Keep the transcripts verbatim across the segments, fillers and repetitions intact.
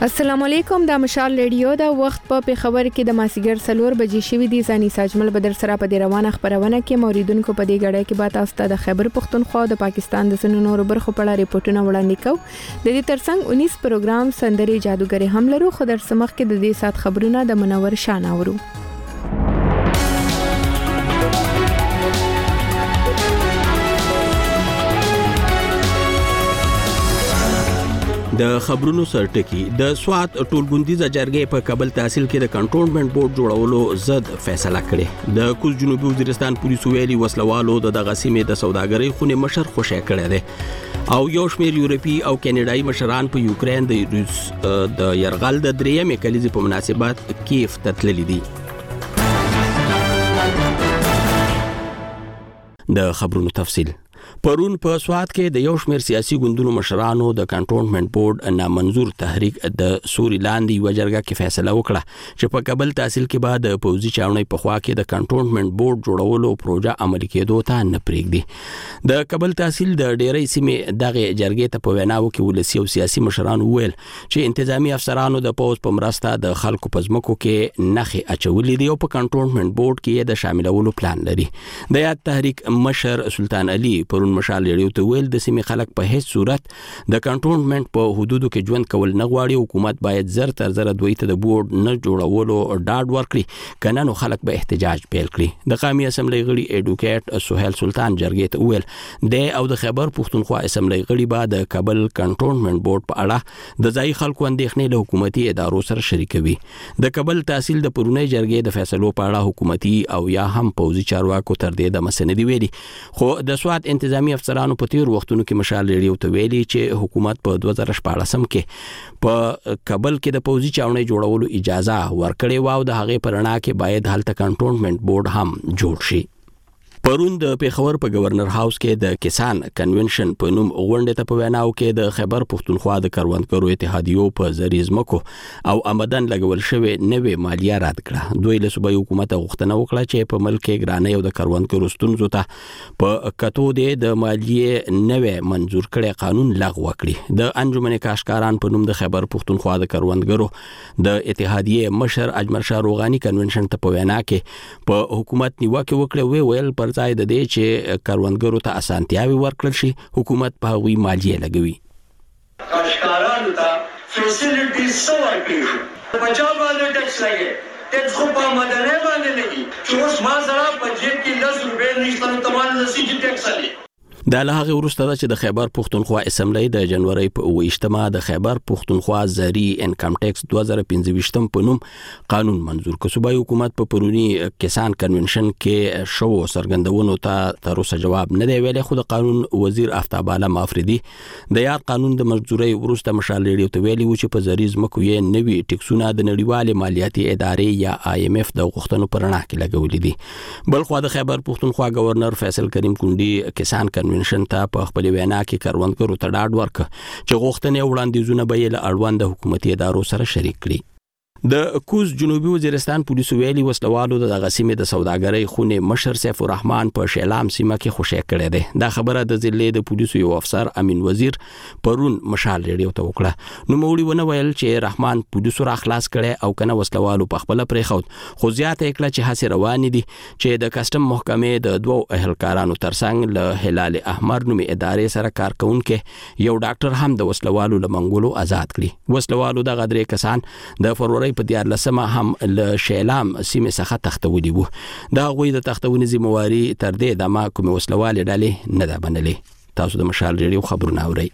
السلام علیکم، د مشال ریډیو د وخت په خبر کې د ماسیګر سلور بجې شوې دي. ځاني ساجمل بدر سره په روانه خبرونه کې موریدونکو په دې غړې کې به تاسو ته د خیبر پختونخوا د پاکستان د سنونو برخو په اړه ریپورتونه وړاندې کوو. د دې ترڅنګ اونیس پروګرام سندري جادوګری هم لرو، خو در سمخ کې د دې سات خبرونه د منور شان اورو. د خبرونو سرټکی د سوات ټولګوندیزه جرګې په کابل تحصیل کې د کنټرولمنت بورډ جوړولو ضد فیصله کړې. د کوز جنوبي وزیرستان پولیسو ویلي وسلوالو د دغه سیمې د سوداګرۍ خونې مشر خوشی کړی دی او یو شمېر یورپي او کینیډایي مشران په یوکرين د روس د يرغل د درېیمې کلیزې په مناسبت کیف ته تللي دي. د خبرونو تفصیل. پرون په سوات کې د یو شمېر سیاسي ګوندونو مشرانو د کنټرولمنت بورډ نامنظور تحریک د سوري لاندې یو جرګه کې فیصله وکړه چې په کابل تحصیل کې بعد پوزي چاونۍ په خوا کې د کنټرولمنت بورډ جوړولو پروژه عملي کېدو ته نه پرېږدي. د کابل تحصیل د ډېرې سیمې دغه جرګې ته په ویناو کې ولسی او سیاسي مشرانو ویل چې انتظامی افسرانو د پوز په مرسته د خلکو په ځمکو کې نخې اچولې دي او په کنټرولمنت بورډ کې د شاملولو پلان لري. د یاد تحریک مشر سلطان علي پرون مشال لري ته ویل د سیمې خلک په هیڅ صورت د کنټرولمنت په حدودو کې ژوند کول نه غواړي. حکومت باید زر تر زر دوی ته د بورډ نه جوړولو ډاډ ورکړي، کنه نو خلک به احتجاج پیل کړي. د قومي اسمبلی غړي ایډوکیټ سہیل سلطان جرګې ته ویل د او د خیبر پختونخوا اسمبلی غړي بعد د کابل کنټرولمنت بورډ په اړه د ځای خلکو اندېښنې له حکومتي ادارو سره شریکوي. د کابل تحصیل د پرونی جرګې د فیصلو په اړه حکومتي او یا هم پوزي چارواکو تر دې د مسندې ویلي، خو د سوات انتظامی افسرانو په تیر وختونو کې مشال لري او ته ویلي چې حکومت په دوه زره شپاړسم کې په کابل کې د پوزي چاونۍ جوړولو اجازه ورکړې و او د هغې په رڼا کې باید هلته کنټرولمنت بورډ هم جوړ شي. پرون د پیښور په گورنر هاوس کې د کسان کنونشن په نوم غونډه ته په ویناو کې د خیبر پختونخوا د کروندګرو اتحادیو په ذریعه ځمکو او آمدن لګول شوی نوې مالیه رد کړه. دوی له صوبایي حکومت غوښتنه وکړه چې په ملک کې ګرانۍ او د کروندګرو ستونزو ته په کتو د مالیې نوې منظور کړي قانون لغوه کړي. د انجمن کاشکاران په نوم د خیبر پختونخوا د کروندګرو د اتحادیې مشر اجمل شاه روغاني کنونشن ته په وینا کې په حکومت نیوکه وکړه، وی ویل پر ځای د دې چې کروندګرو ته اسانتیاوي ورکړل شي حکومت په هغوی مالیه لګوي. کاشکارانو ته فیسیلیټیز سو ورکړي، په چا باندې ټیکس لګي، ټیکس خو په مدني باندې لګي چې اوس ما سره په جیب کې لس روپۍ نشته نو ته مال نسی چې ټیکس لګي. دا له هغه وروسته ده چې د خیبر پختونخوا اسمبلی د جنوري په اوویشتمه د خیبر پختونخوا زری انکم ټیکس دوه زره پنځه ویشتم په نوم قانون منظور کړ. صوبایي حکومت په پرونی کسان کنونشن کې شو سرګندونو ته تر اوسه جواب نه دی ویلی، خو د قانون وزیر آفتاب عالم افریدي د یاد قانون د منظوري وروسته مشال لري ته ویلي و چې په زری ځمکو یې نوي ټیکسونه د نړیوالې مالیاتي ادارې یا آی ایم ایف د غوښتنو پر رڼا کې لګولې دي. بل خو د خیبر پختونخوا گورنر فیصل کریم کونډي کسان کنونشن ته په خپل وینا کې کروندګرو ته ډاډ ورکړ چې غوښتنې وړاندیزونه به یې له اړوند حکومتي ادارو سره شریک کړي. د کوز جنوبي وزیرستان پولیسو ویلي وسلوالو د دغه سیمې د سوداګرۍ خونې مشر سیف الرحمن په شیلام سیمه کې خوشی کړی دی. دا خبره د ضلع د پولیسو یو افسر امین وزیر پرون مشال ریډیو ته وکړه. نو موري ونه ویل چې رحمان پولیسو را خلاص کړي او کنه وسلوالو په خپل پرېخود، خو زیاته کړه چې هڅې روانې دي چې د کسٹم محکمې د دوو اهلکارانو ترڅنګ له هلال احمر نومي ادارې سره کار کوونکي یو ډاکټر هم د وسلوالو له منګولو آزاد کړي. وسلوالو دغه درې کسان د فروری په دیارلسمه هم له شیلام سیمې څخه تښتولي وو. دا غوی د تښتونې ذمہواري تر دې دمه کومې وسلوالې ډلې نه ده منلې. تاسو د مشال ریډیو خبرونه اورئ.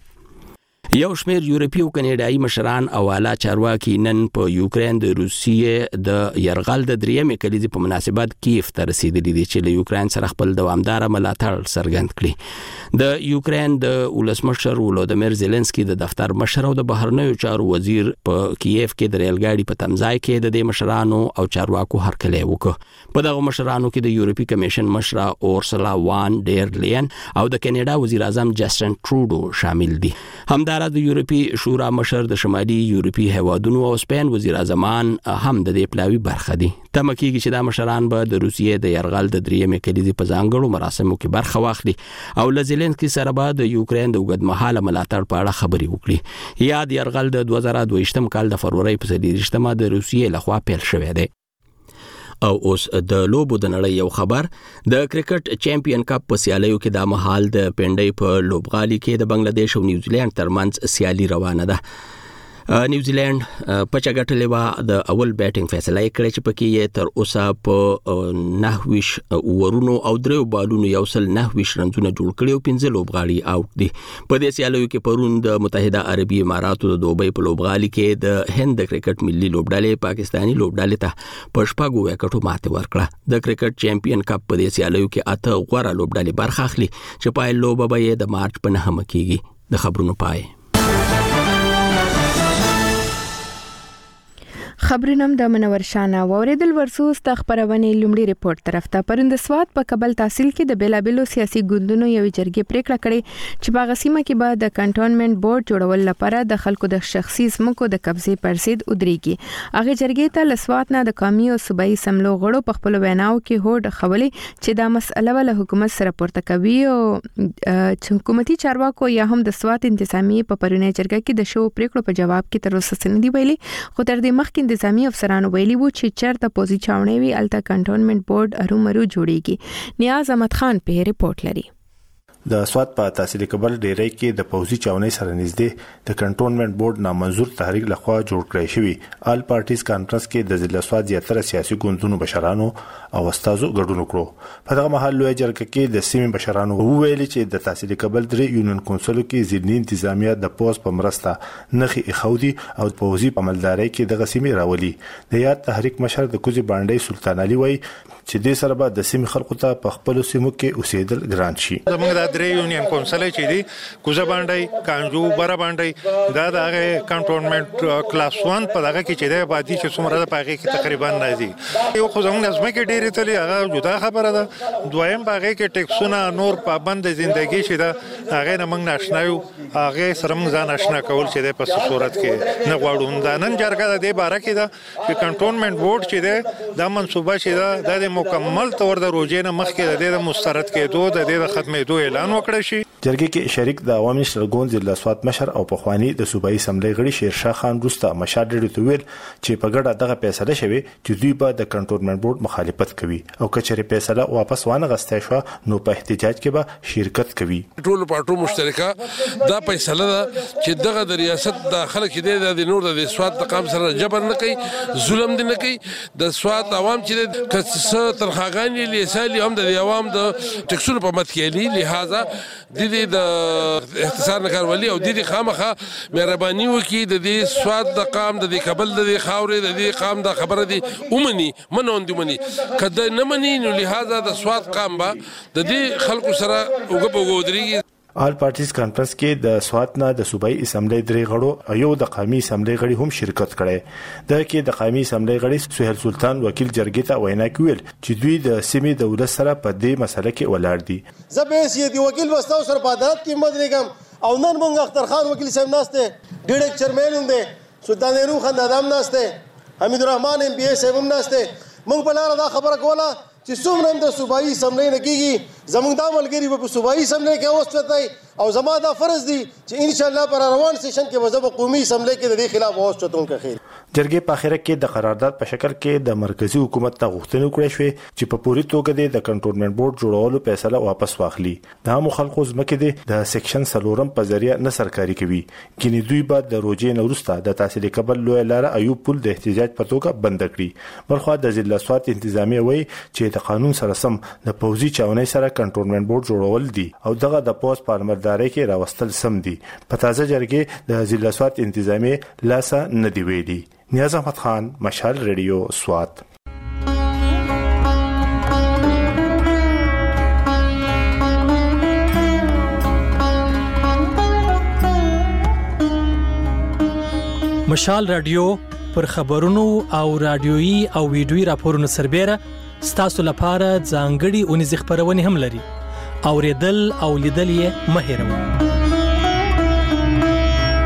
یو شمېر یورپي او کینیډایي مشران او اعلی چارواکي نن په یوکرين د روسیې د يرغل د درېیمې کلیزې په مناسبت کیف ته رسیدلي دي چې له یوکرين سره خپل دوامداره ملاتړ څرګند کړي. د یوکرين د ولسمشر ولودمیر زيلنسکي د دفتر مشر او د بهرنیو چارو وزیر په کیف کې د ریل ګاډي په تمځای کې د دې مشرانو او چارواکو هرکلی وکړ. په دغه مشرانو کې د یورپي کمیشن مشره اورسلا وان ډیر لین او د کینیډا وزیر اعظم جسټن ټروډو شامل دي. همدار همدارس د یورپی شورا مشر د شمالي یورپی هیوادونو او سپین وزیر اعظم هم د دې پلاوی برخه دي. تمه کېږي چې دا مشران به د روسیې د یرغل د درېیمې کلیدي په ځانګړو مراسمو کې برخه واخلي او له زيلنسکي سره به د یوکرين د اوږدمهاله ملاتړ په اړه خبرې وکړي. یا د یرغل د دوه زره دوه ویشتم کال د فروری په څلېرویشتمه د روسیې لخوا پیل شوی دی. او اوس د لوبو د نړۍ یو خبر. د کرکټ چیمپیون کپ په سیالیو کې د مهال د پنډۍ په لوبغالي کې د بنگلاديش او نیوزیلند ترمنځ سیالي روانه ده. نیوزیلند په چغټلې وا د اول بیټینګ فیصله کړې چې پکې یې تر اوسه په نهویش ورونو او درو بالونو یو سل نهویش رنونه جوړ کړي او پنځه لوبغاړي اوټ دي. په دې سیالیو کې پرون د متحده عربي اماراتو د دوبۍ په لوبغالي کې د هند د کرکټ ملي لوبډلې پاکستاني لوبډلې ته په شپږو وکټو ماته ورکړه. د کرکټ چیمپیون کپ په دې سیالیو کې اته غوړه لوبډلې برخه اخلي چې پای لوبه به د مارچ په نهمه کېږي. د خبرونو پای خبرونم د منور شانه وریدل ورسوس د خبرونې لومړی ریپورت طرف ته. پرند سواد په کابل تحصیل کې د بیلابلو سیاسي ګوندونو یو جرګې پریکړه کړې چې په غسیمه کې به د کنټونمنت بورډ جوړول لپاره د خلکو د شخصي سمکو د قبضې پرسید ودرېږي. هغه جرګې ته لسواد نه د قومي او صوبایي سملو غړو په خپل ویناو کې هوډ خولي چې دا مسله ول حکومت سره پورته کوي او حکومتي چارواکو یا هم د سواد انتظامی په پرونی جرګه کې د شو پریکړو په جواب کې تر اوسه سندې ویلي. خو تر دې مخکې انتظامی افسرانو ویلي وو چې چرته پوزي چاونې وی الته کنټونمنت بورډ ارومرو جوړیږي. نیاز احمد خان په ریپورت لري. د سواد په تحصیل کابل ډیری کې د پوزي چاونې سره نږدې د کنټونمنت بورډ نامنظور تحریک لخوا جوړ کړی شوی آل پارټیز کانفرنس کې د ضلع سواد زیاتره سیاسي ګوندونو بشرانو او استادو ګډون وکړو. په دغه مهال لوی جرګه کې د سیمې بشرانو وویل چې د تحصیل کابل درې یونین کونسلو کې ځینې انتظامیه د پوز په مرسته نخي اخودي او پوزي په عملداري کې د غسیمې راولي. د یاد تحریک مشر د کوزي باندې سلطان علي وای چې د سره به د سیمې خلکو ته په خپل سیمو کې اوسېدل ګران شي. درې یونین کونسل چې دی کوزه باندې کانجو بره باندې دا د کنټونمنت کلاس ون په دغه کې چې دی بادي چې څومره د پاګه کې تقریبا راځي. یو خو زموږ نظم کې ډېری تللی هغه جدا خبره ده. دویم باغې کې ټیکسونه نور پابند ژوندۍ شي دا هغه نه موږ ناشنا یو هغه سره موږ ځان آشنا کول چې د په صورت کې نه غواړو. دا نن جرګه د باره کې دا چې کنټونمنت بورډ چې دی دا منصوبه چې دا د مکمل تور د روزې نه مخکې د مسترد کېدو د د ختمېدو اعلان وکړ شي. جرګې کې شریک د عوامي شرګون ضلع سواد مشر او پخوانی د صوبایي سملې غړي شیرشاه خان روستا مشر ډېر تویل چې په ګډه دغه فیصله شوی چې دوی به د کنټونمنت بورډ مخالفت کوي او کچري فیصله واپس وانه غستې شو نو په احتجاج کې به شرکت کوي. ټول پارټو مشترکه دا فیصله ده چې دغه د ریاست داخله کې د نور د سواد د قام سره جبر نه کوي ظلم نه کوي. د سواد عوام چې کڅ ترخاګانی لیسالي هم د عوام د ټکسونو په مت کې لی لہذا د دې د اختصار نه کارولي او د دې خامخه مهرباني وکي د دې سواد د قام د دې قبل د دې خاورې د دې قام د خبره دي اومني منوند مني کله نه مني نو لہذا د سواد قام با د دې خلکو سره وګبوګودري. آل پارټیز کانفرنس کې د سواد نه د صوبایي اسمبلی درې غړو یو د قومي اسمبلی غړي هم شرکت کړي. د کې د قومي اسمبلی غړي سهیل سلطان وکیل جرګې ته وینا کوي چې دوی د سیمې دولت سره په دې مسله کې ولاړ دي. زه به سي دي وکیل وستاو سره په عدالت کې مدرګم او نن مونږ اختر خان وکیل صاحب ناشته ډیرک چیرمن هم دي سلطان نورو خان دادام ناشته حمید الرحمن ام بي اي صاحب هم ناشته. مونږ په لار دا خبره کوله چې څومره د صوبایي اسمبلی نه کیږي زموږ د عملګری په صوبایي اسمبلی کې اوسته او زما دا فرض دی چې ان شاء الله پر روان سیشن کې وزب قومي اسمبلی کې د دې خلاف اوسته کوم خیر. جرګې په اخر کې د قرارداد په شکل کې د مرکزی حکومت ته غوښتنه وکړه شوې چې په پوری توګه د کنټونمنت بورډ جوړولو فیصله واپس واخلي. د هم خلکو ځمکې د سیکشن سلورم په ذریعہ نه سرکاري کوي. کینی دوی بعد د روزې نورسته د تحصیل کابل لوی لار ایوب پل د احتجاج په توګه بند کړی. بلخو د ضلع سواد انتظامی وای چې د قانون سره سم د پوزي چاونې سره کنټونمنت بورډ جوړول دي او دغه د پوز پارلمانداري کې راوستل سم دي. په تازه جرګې د ضلع سواد انتظامی لاسه نه دی ویلي. نیاز احمد خان مشال ریډیو سوات. مشال رادیو پر خبرونو او رادیويي او ویډیويي راپورونو سربېره ستاسو لپاره ځانګړي اونیز خبرونه هم لري. اوریدل او لیدل یې مه هېروئ.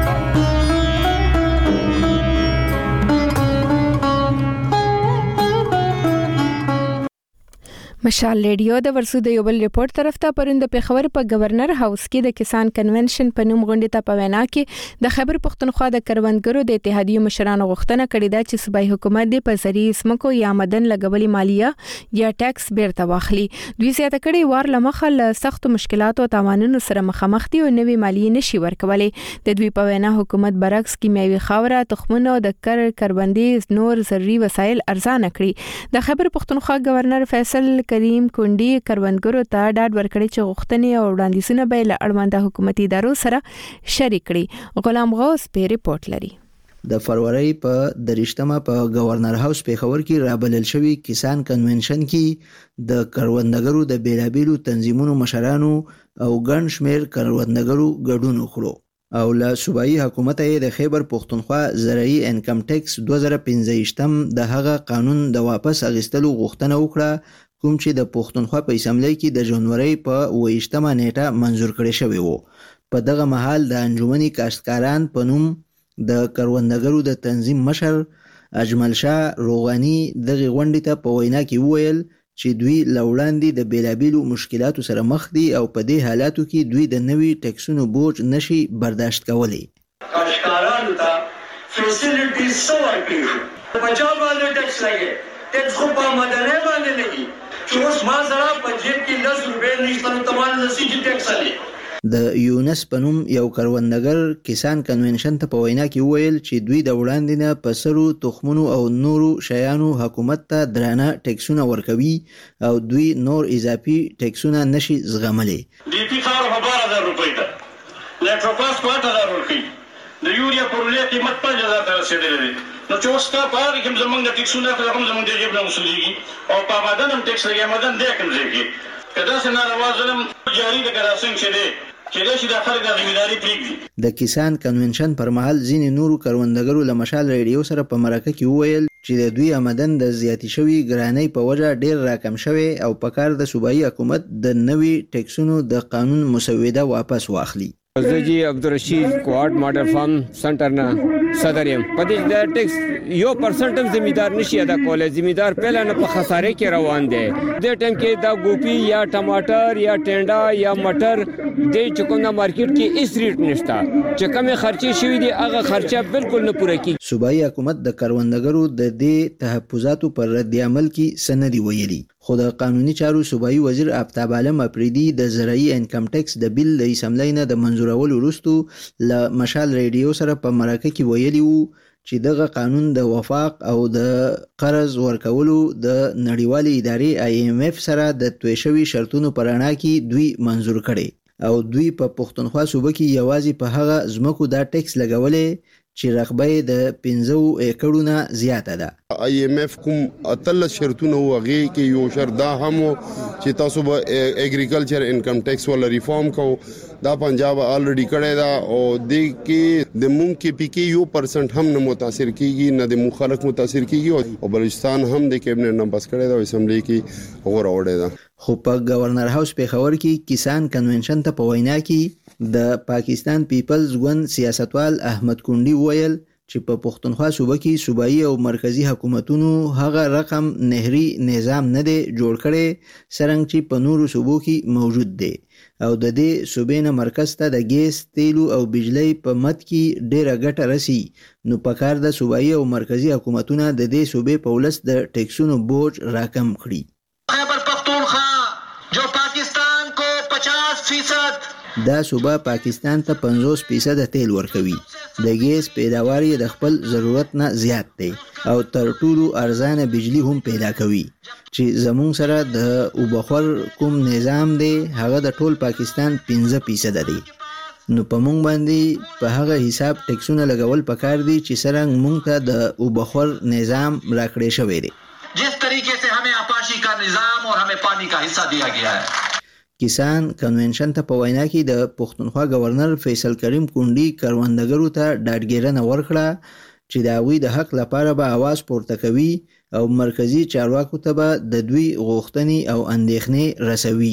مشال ریډیو د ورسو د یو بل ریپورت طرف ته پروند په خبر په گورنر هاوس کې د کسان کنونشن په نوم غونډه ته په وینا کې د خیبر پختونخوا د کروندګرو د اتحادیې مشرانو غوښتنه کړې ده چې صوبایي حکومت د پزری اسمکو یا مدن لګولي مالیه یا ټیکس بیرته واخلي. دوی زیاته کړي وار لمخه له سخت مشکلاتو او تاوانونو سره مخامخ دي او نوې مالیه نشي ورکولای. د دوی په وینا حکومت برعکس کیمیاوي خاوره تخمونه د کر کروندې نور ضروري وسایل ارزانه کړي. د خیبر پختونخوا گورنر فیصل کریم کونډي کروندګرو ته ډاډ ورکړي چې غوښتنې او وړاندیزونه به له اړونده حکومتي ادارو سره شریک کړي. غلام غوث په ریپورت لري. د فروری په دریشتمه په گورنر هاوس پیښور کې رابلل شوی کسان کنونشن کې د کروندګرو د بیلابیلو تنظیمونو مشرانو او ګڼ شمېر کروندګرو ګډون وکړو او له صوبایي حکومت یې د خیبر پختونخوا زرعي انکم ټیکس دوه زره پنځه د هغه قانون د واپس اخیستلو غوښتنه وکړه کوم چې د پختونخوا په اسمبلی کې د جنوري په اووه نیټه منزور کړی شوی وو. په دغه مهال د انجمني کاشتکاران په نوم د کروندګرو د تنظیم مشر اجمل شاه روغانی دغه غونډې ته په وینا کې وویل چې دوی لوړاندې د بیلابیلو مشکلاتو سره مخ دي او په دې حالاتو کې دوی د نوي ټیکسونو بوج نشي برداشت کولی. کاشتکارانو ته فیسیلیټیز څه ورکړي شو؟ په چا باندې ټیکس لګي؟ ټیکس خو په مدني باندې لګي چې اوس ما سره په جیب کې لس روپۍ نشته نو ته مال نسی چې ټیکس لګي. د یونس پنوم یو کروندګر کسان کنونشن ته په وینا کې وویل چې دوی د وړاندې نه په سرو تخمونو او نورو شیانو حکومت ته درانه ټیکسونه ورکوي او دوی نور اضافي ټیکسونه نشي زغملی. ډي پی خاور په بارہ هزار روپۍ ده، لیټروپاس په اته هزار ورکوي، د یوریا پرولې قیمت پنځه هزار ته رسېدلی دی. نو چې اوس کا په هغه کې زمونږ د ټیکسونه خو هم زمونږ د جیب نه وصولیږي او په مدن هم ټیکس لګي، مدن دی کوم ځای کې که داسې ناروا ظلم جاري دی که داسې چې دی چې داسې د خلک د ذمهداري پرېږدي. د کسان کنونشن پر مهال ځینې نورو کروندګرو له مشال ریډیو سره په مرکه کې وویل چې د دوی آمدن د زیاتې شوي ګرانۍ په وجه ډیر راکم شوی او په کار د صوبایي حکومت د نوي ټیکسونو د قانون مسوده واپس واخلي. زه جی عبدالرشید کوارد ماډر فارم سنټر نه صدر یم. په دې د ټیکس یو پرسنټ هم ذمہدار نشي ادا کولای. ذمہدار پهلا نه په خساره کې روان دی. د ټیم کې دا ګوپی یا ټماټر یا ټینډا یا مټر د چکوندا مارکیټ کې اس ریټ نشته چې کومه خرچي شوی دی هغه خرچه بالکل نه پوره کی. صوبایي حکومت د کروندګرو د دې تحفظاتو پر رد عمل کې سندي ویلي. خو د قانوني چارو صوبایي وزیر آفتاب عالم اپریدي د زرعي انکم ټیکس د بیل د اسمبلی نه د منظورولو وروسته له مشال ریډیو سره په مرکه کې ویلي وو چې دغه قانون د وفاق او د قرض ورکولو د نړیوالې ادارې آی ایم اف سره د توی شوي شرطونو په رڼا کې دوی منظور کړي او دوی په پښتونخوا صوبه کې یوازې په هغه ځمکو دا ټیکس لګولې چې رقبه د پنځه ایکړونو زیاته ده. آی ایم اف کوم اتل شرطونه وغه کې یو شرط دا هم چې تاسو به اګریکلچر انکم ټیکس ول ریفارم کو دا پنجاب الریډي کړی دا او د کې د مونږ کې پی کې یو پرسنټ هم نه متاثر کیږي نه د مخالف متاثر کیږي او بلوچستان هم د کیبنټ نه بس کړی دا اسمبلی کې اور اورډه دا. خو په گورنر هاوس پیښور کې کسان کنونشن ته په وینا کې د پاکستان پیپلز ګوند سیاستوال احمد کونډي ویل چې په پښتونخوا صوبه کې صوبایي او مرکزی حکومتونو هغه رقم نهري نظام نه دی جوړ کړي څنګه چې په نورو صوبو کې موجود دی او د دې صوبې نه مرکز ته د ګیس تیلو او بجلی په مد کې ډیره ګټه رسی. نو په کار د صوبایي او مرکزی حکومتونو د دې صوبې په ولس د ټیکسونو بوج راکم کړي. जो पाकिस्तान को पचास फीसद دا صوبه پاکستان ته پنځوس فیصد تیل ورکوي. د ګیس پیداوار یې د خپل ضرورت نه زیات دی او تر ټولو ارزانه بجلی هم پیدا کوي چې زمون سره د اوبخور کوم نظام دی هغه د ټول پاکستان پنځه فیصد دی. نو په مونږ باندې په هغه حساب ټیکسونه لګول پکار دي چې څنګه مونږ ته د اوبخور نظام راکړې شوی دی. जिस तरीके से हमें आपाशी का निजाम और हमें पानी का हिस्सा दिया गया है. کسان کنونشن ته په وینا کې د پښتونخوا گورنر فیصل کریم کونډي کروندګرو ته ډاډګیرنه ورکړه چې د هغوی د حق لپاره به आवाज پورته کوي او مرکزی چارواکو ته به د دوی غوښتنې او اندېښنې رسوي.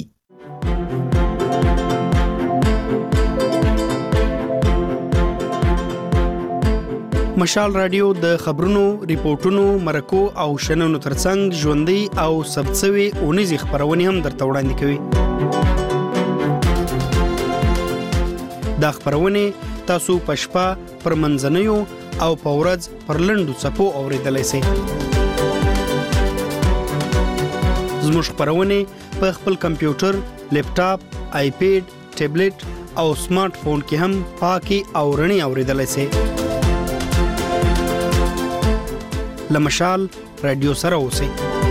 مشال رادیو د خبرونو، ریپورتونو، مرکو او شننو ترڅنګ ژوندۍ او ثبتسوي اونیزې خبرونه هم درته وړاندې کوي. دا خبرونه تاسو په شپه، پر منځنیو او په ورځ پر لنډو څپو اوریدلای شئ. زموږ خبرونه په خپل کمپیوټر، لیپټاپ، آیپیډ، ټابلیټ او سمارټ فون کې هم پاکي او رڼي اوریدلای شئ. لمشال رادیو سره اوسئ.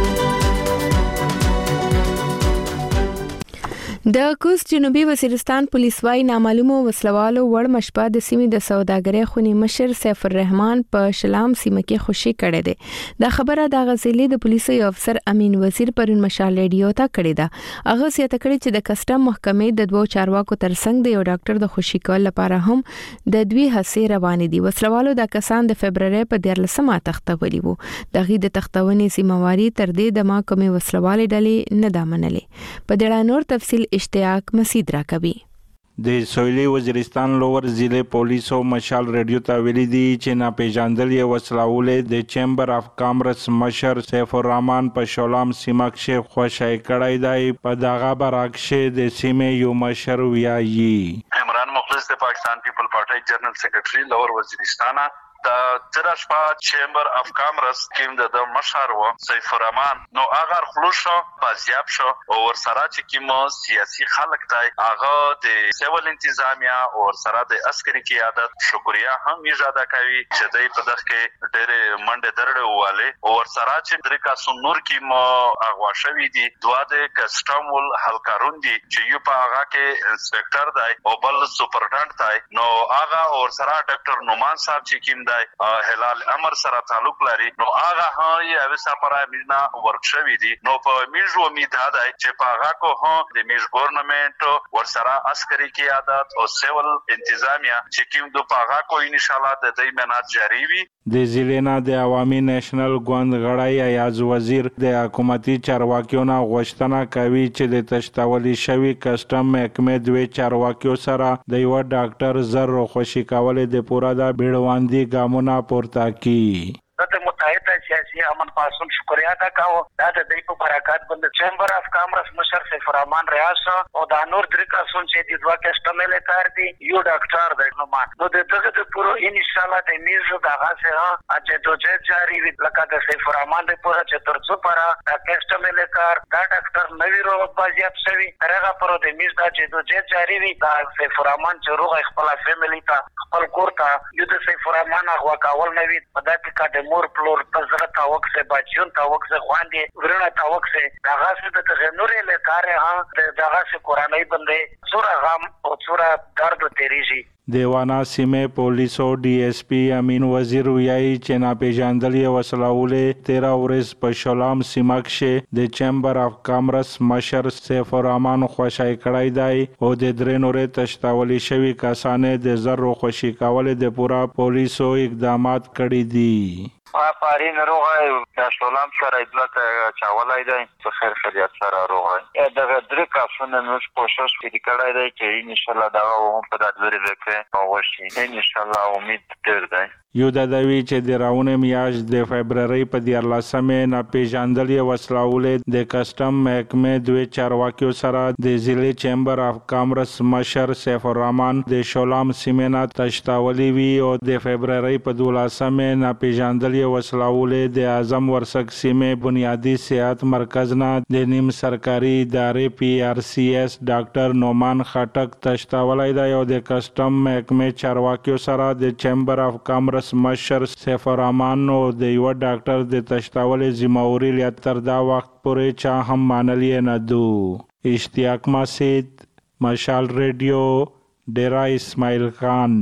د کوز جنوبي وزیرستان پولیس وايي نامعلومو وسلوالو وړ مشبه د سیمې د سوداګرۍ خونی مشر سیف الرحمن په شلام سیمه کې خوشي کړې ده. دا خبره د غزلې د پولیسو افسر امین وزیر پرون مشال ریډیو ته کړې ده. هغه سیاته کړې چې د کسټم محکمې د دوو چارواکو ترڅنګ د یو ډاکټر د خوشي کول لپاره هم د دوی هڅې روانې دي. وسلوالو د کسان د فبرवरी په دیارلسمه تختولي وو. دغه د تختونې ذمہواری تر دې د محکمې وسلوالې ډلې نه دا منلې. په دې نور تفصیل اشتیاق مسید را کوي. د سویلي وزیرستان لوور ضلع پولیسو مشال ریډیو ته ویلي دي چې ناپېژاندل یې وسلوالې د چیمبر اف کامرس مشر سیف الرحمن په شولام سیمه کې خوشی کړی دی. په دغه برعکس د سیمې یو مشر ویایي عمران مخلص د پاکستان پیپل پارټي جنرال سیکریټري لوور وزیرستان د ترشپا چیمبر اف کامرس کیم د مشر و سیف الرحمن نو اگر خلوص شو بازیاب شو او ور سره چې کیمو سیاسي خلک تای هغه د سیول انتظامیه او ور سره د عسکري قیادت شکریا هم اجازه کوي چې دای په دغه کې ډېر منډه درړه واله او ور سره چې درکا سنور کیمو اغوا شوی دي دوا د کسټم ول هلکارون دي چې یو په هغه کې انسپکټر دی او بل سپرډنټ دی نو هغه ور سره ډاکټر نومان صاحب چې کیم هلال امر سره تعلق لري نو هغه ها یې اوسه پر امینا ورکشوي دي نو په میژو امید ده چې په هغه کو ها د میژ ګورنمنت ور سره عسکري قیادت او سیول انتظامیه چې کوم د په هغه کو ان شاء الله د دې منات جاری وي. د ضلع د عوامي نېشنل ګوند غړی ایاز وزیر د حکومتي چارواکیو نه غوښتنه کوي چې د تشتولي شوی کسټم محکمې دوی چارواکیو سره د یو ډاکټر زر خوشي کول د پورا د بیړواندي ګامونه پورته کی. د متحده سیاسي امن پاسون شکریا ادا کاوه دا د دې په برکات بند چیمبر اف کامرس مشر سیف الرحمن ریاض او د نور درکا سون چې د دوه کسټمل کار دی یو ډاکټر دی نو ما نو د دغه د پورو ان شاء الله د میزو دغه سره اجه دوجه جاری وي لکه د سیف الرحمن د پورا چې ترڅو پرا د کسټمل کار دا ډاکټر نوی رو بازیاب شوی هغه پرو د میز د چې دوجه جاری وي دا سیف الرحمن چې روغ خپل فیملی ته خپل کور ته یو د سیف الرحمن هغه کاول نوی په دغه کا د مور پلور پزره تاوک سے بچون تاوک سے خواندې ورنه تاوک سے دغه څه د تغنورې له کار ها دغه څه قرآنی بندې سوره غم او سوره درد تیریږي. دیوانا سیمه پولیسو ډي اس پی امین وزیر ویایي چې ناپېژاندل یې وسلوالې تیرا ورځ په شولام سیمه کې د چیمبر اف کامرس مشر سیف الرحمن خوشی کړی دی او د درې نورې تشتولي شوي کسانې د زرو خوشي کول د پورا پولیسو اقدامات کړي دي. پاری نروغه د شولام سره اطلاعات چاولای دی چې خیر خیریت سره روغه دغه درې کسونه نو کوشش وکړای دی چې ان شاء الله دا هم په دغه ځای او وشي ان شاء الله امید ډیر دی. یو د دوی چې د راونه میاشت د فبرवरी په دیارلسمه ناپېژاندل یې وسلوالې د کسټم محکمې دوی چارواکیو سره د ضلع چیمبر اف کامرس مشر سیف الرحمن د شولام سیمې نه تشتولي وي او د فبرवरी په دولسمه ناپېژاندل یې وسلوالې د اعظم ورسک سیمې بنیادی صحت مرکز نه د نیم سرکاري ادارې پی آر سی ایس ډاکټر نومان خټک تشتولای دی او د کسټم محکمې چارواکیو سره د چیمبر اف کامرس مشر سیف الرحمن نو د یو ډاکټر د تشتولې ذمہواری لتر دا وخت پورې چا هم مانلې نه دو. اشتیاق مسید مشال ریډیو ډیرا اسماعیل خان.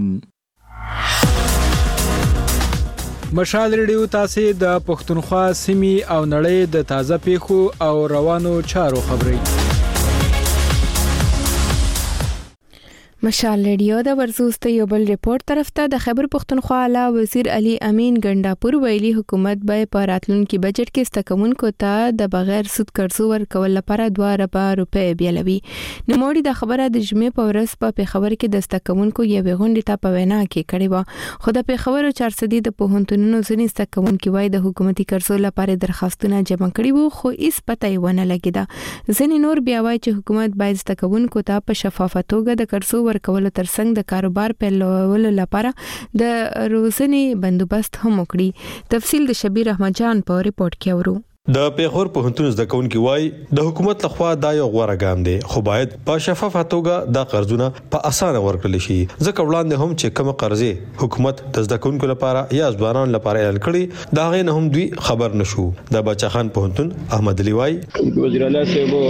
مشال ریډیو تاسو د پښتونخوا سیمې او نړۍ د تازه پیښو او روانو چارو خبري مشال ریډیو د ورزوسته یو بل ریپورت طرف ته د خیبر پختونخوا اعلی وزیر علي امین ګنڈاپور ویلي حکومت به په راتلونکي بجټ کې ستکمونکو ته د بغیر سود قرض ورکول لپاره دوه اربه روپۍ بیلوي. نوموړي د خبره د جمعې په ورځ په پیښور کې د ستکمونکو یوې غونډې ته په وینا کې کړې و، خو د پیښور او چارسدي د پوهنتونونو ځینې ستکمونکي وايي د حکومتي قرضو لپاره درخواستونه جمع کړي وو خو هیڅ پته یې ونه لګیده. ځینې نور بیا وايي چې حکومت باید ستکمونکو ته په شفافه توګه د قرضو ورکول ترڅنګ د کاروبار پیلولو لپاره د روزنې بندوبست هم وکړي. تفصیل د شبیر احمد جان په ریپورت کې ورو. د پیښور پوهنتون زده کوونکي وای د حکومت لخوا دا یو غوړه ګام دی خو باید په شفافه توګه دا قرضونه په اسانه ورکړل شي، ځکه وړاندې هم چې کوم قرضې حکومت د زده کوونکو لپاره یا ځوانانو لپاره اعلان کړي دا غي نه هم دوی خبر نشو. د بچا خان پوهنتون احمد علي وای وزیر اعلی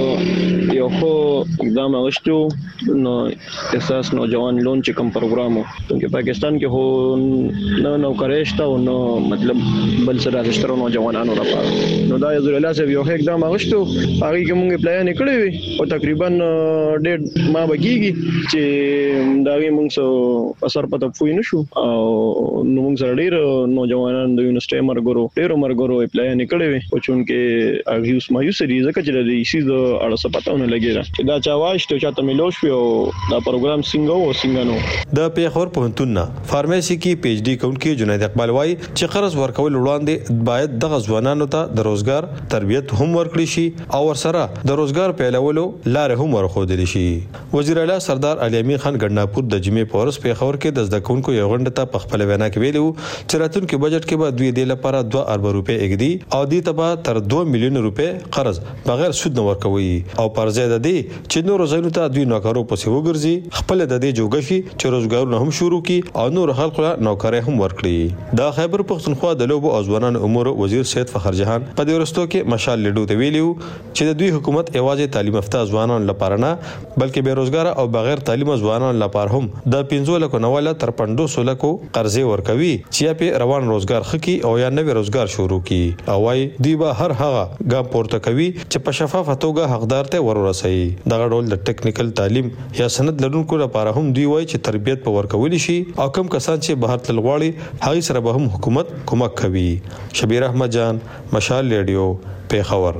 صاحب یو خو اقدام اغشتو نو اساس نوجوان لون چې کوم پروګرام چې پاکستان کې هو نو نوکریشته او نو مطلب بل سره راځترو نوجوانانو لپاره نو دا وزیر اعلی صاحب یو اقدام اغشتو هغه کې موږ پلان کړی وي او تقریبا ډېر ما بګیږي چې دا وی موږ سو اثر پته پوي نشو او نو موږ سره ډېر نوجوانان د یونیورسيټي مرګورو ډېر مرګورو پلان کړی وي او چونکه هغه اوس ما یو سری ځکه چې د ایسي د اړه پتاونه لګیږي چې دا چا واشته چې ته ملوش او دا پروګرام څنګه او څنګه نو د پیښور پوهنتون نه فارمیسي کې پی ایچ ډی کوونکی جنید اقبال وای چې قرض ورکول وړاندې باید د ځوانانو ته د روزګار تربیت هم ورکړي شي او ورسره د روزګار پیلولو لار هم ورخودل شي. وزیر اعلی سردار علي امین خان ګنڈاپور د جمعې په ورځ پیښور کې د زده کوونکو یو غونډه ته په خپل وینا کې ویلو چې راتلونکي بجټ کې به دوی د لپاره دوه اربه روپۍ اګدي او د تبا تر دوه میلیون روپۍ قرض بغیر سود نه ورکوي او پر ځای د دې چې نور زینو ته دوی نوکرو پسې وګرځي خپل د دې جوګشي چې روزګارونه هم شروع کړي او نور خلکو له نوکرۍ هم ورکړي. د خیبر پختونخوا د لوبو او ځوانانو امور وزیر سید فخر جهان په دې ورستو کې مشال لیډو ته ویلو چې د دوی حکومت ایوازې تعلیم یافته ځوانانو لپاره نه بلکې بیروزګار او بغیر تعلیم ځوانانو لپاره هم د پنځه لکو نواله تر پنځوس لکو قرضې ورکوي چې په روان روزګار خکې او یا نوې روزګار شروع کړي او وايي دوی به هر هغه ګام پورته کوي چې په شفافه توګه حقدار ته ورورسي. دغه ډول د ټیکنیکل تعلیم یا سند لرونکو لپاره هم دوی وايي چې تربیت په ورکول شي او کم کسان چې بهر تل غواړي هغه سره به هم حکومت کومک کوي. شبیر احمد جان مشال ریډیو پیښور.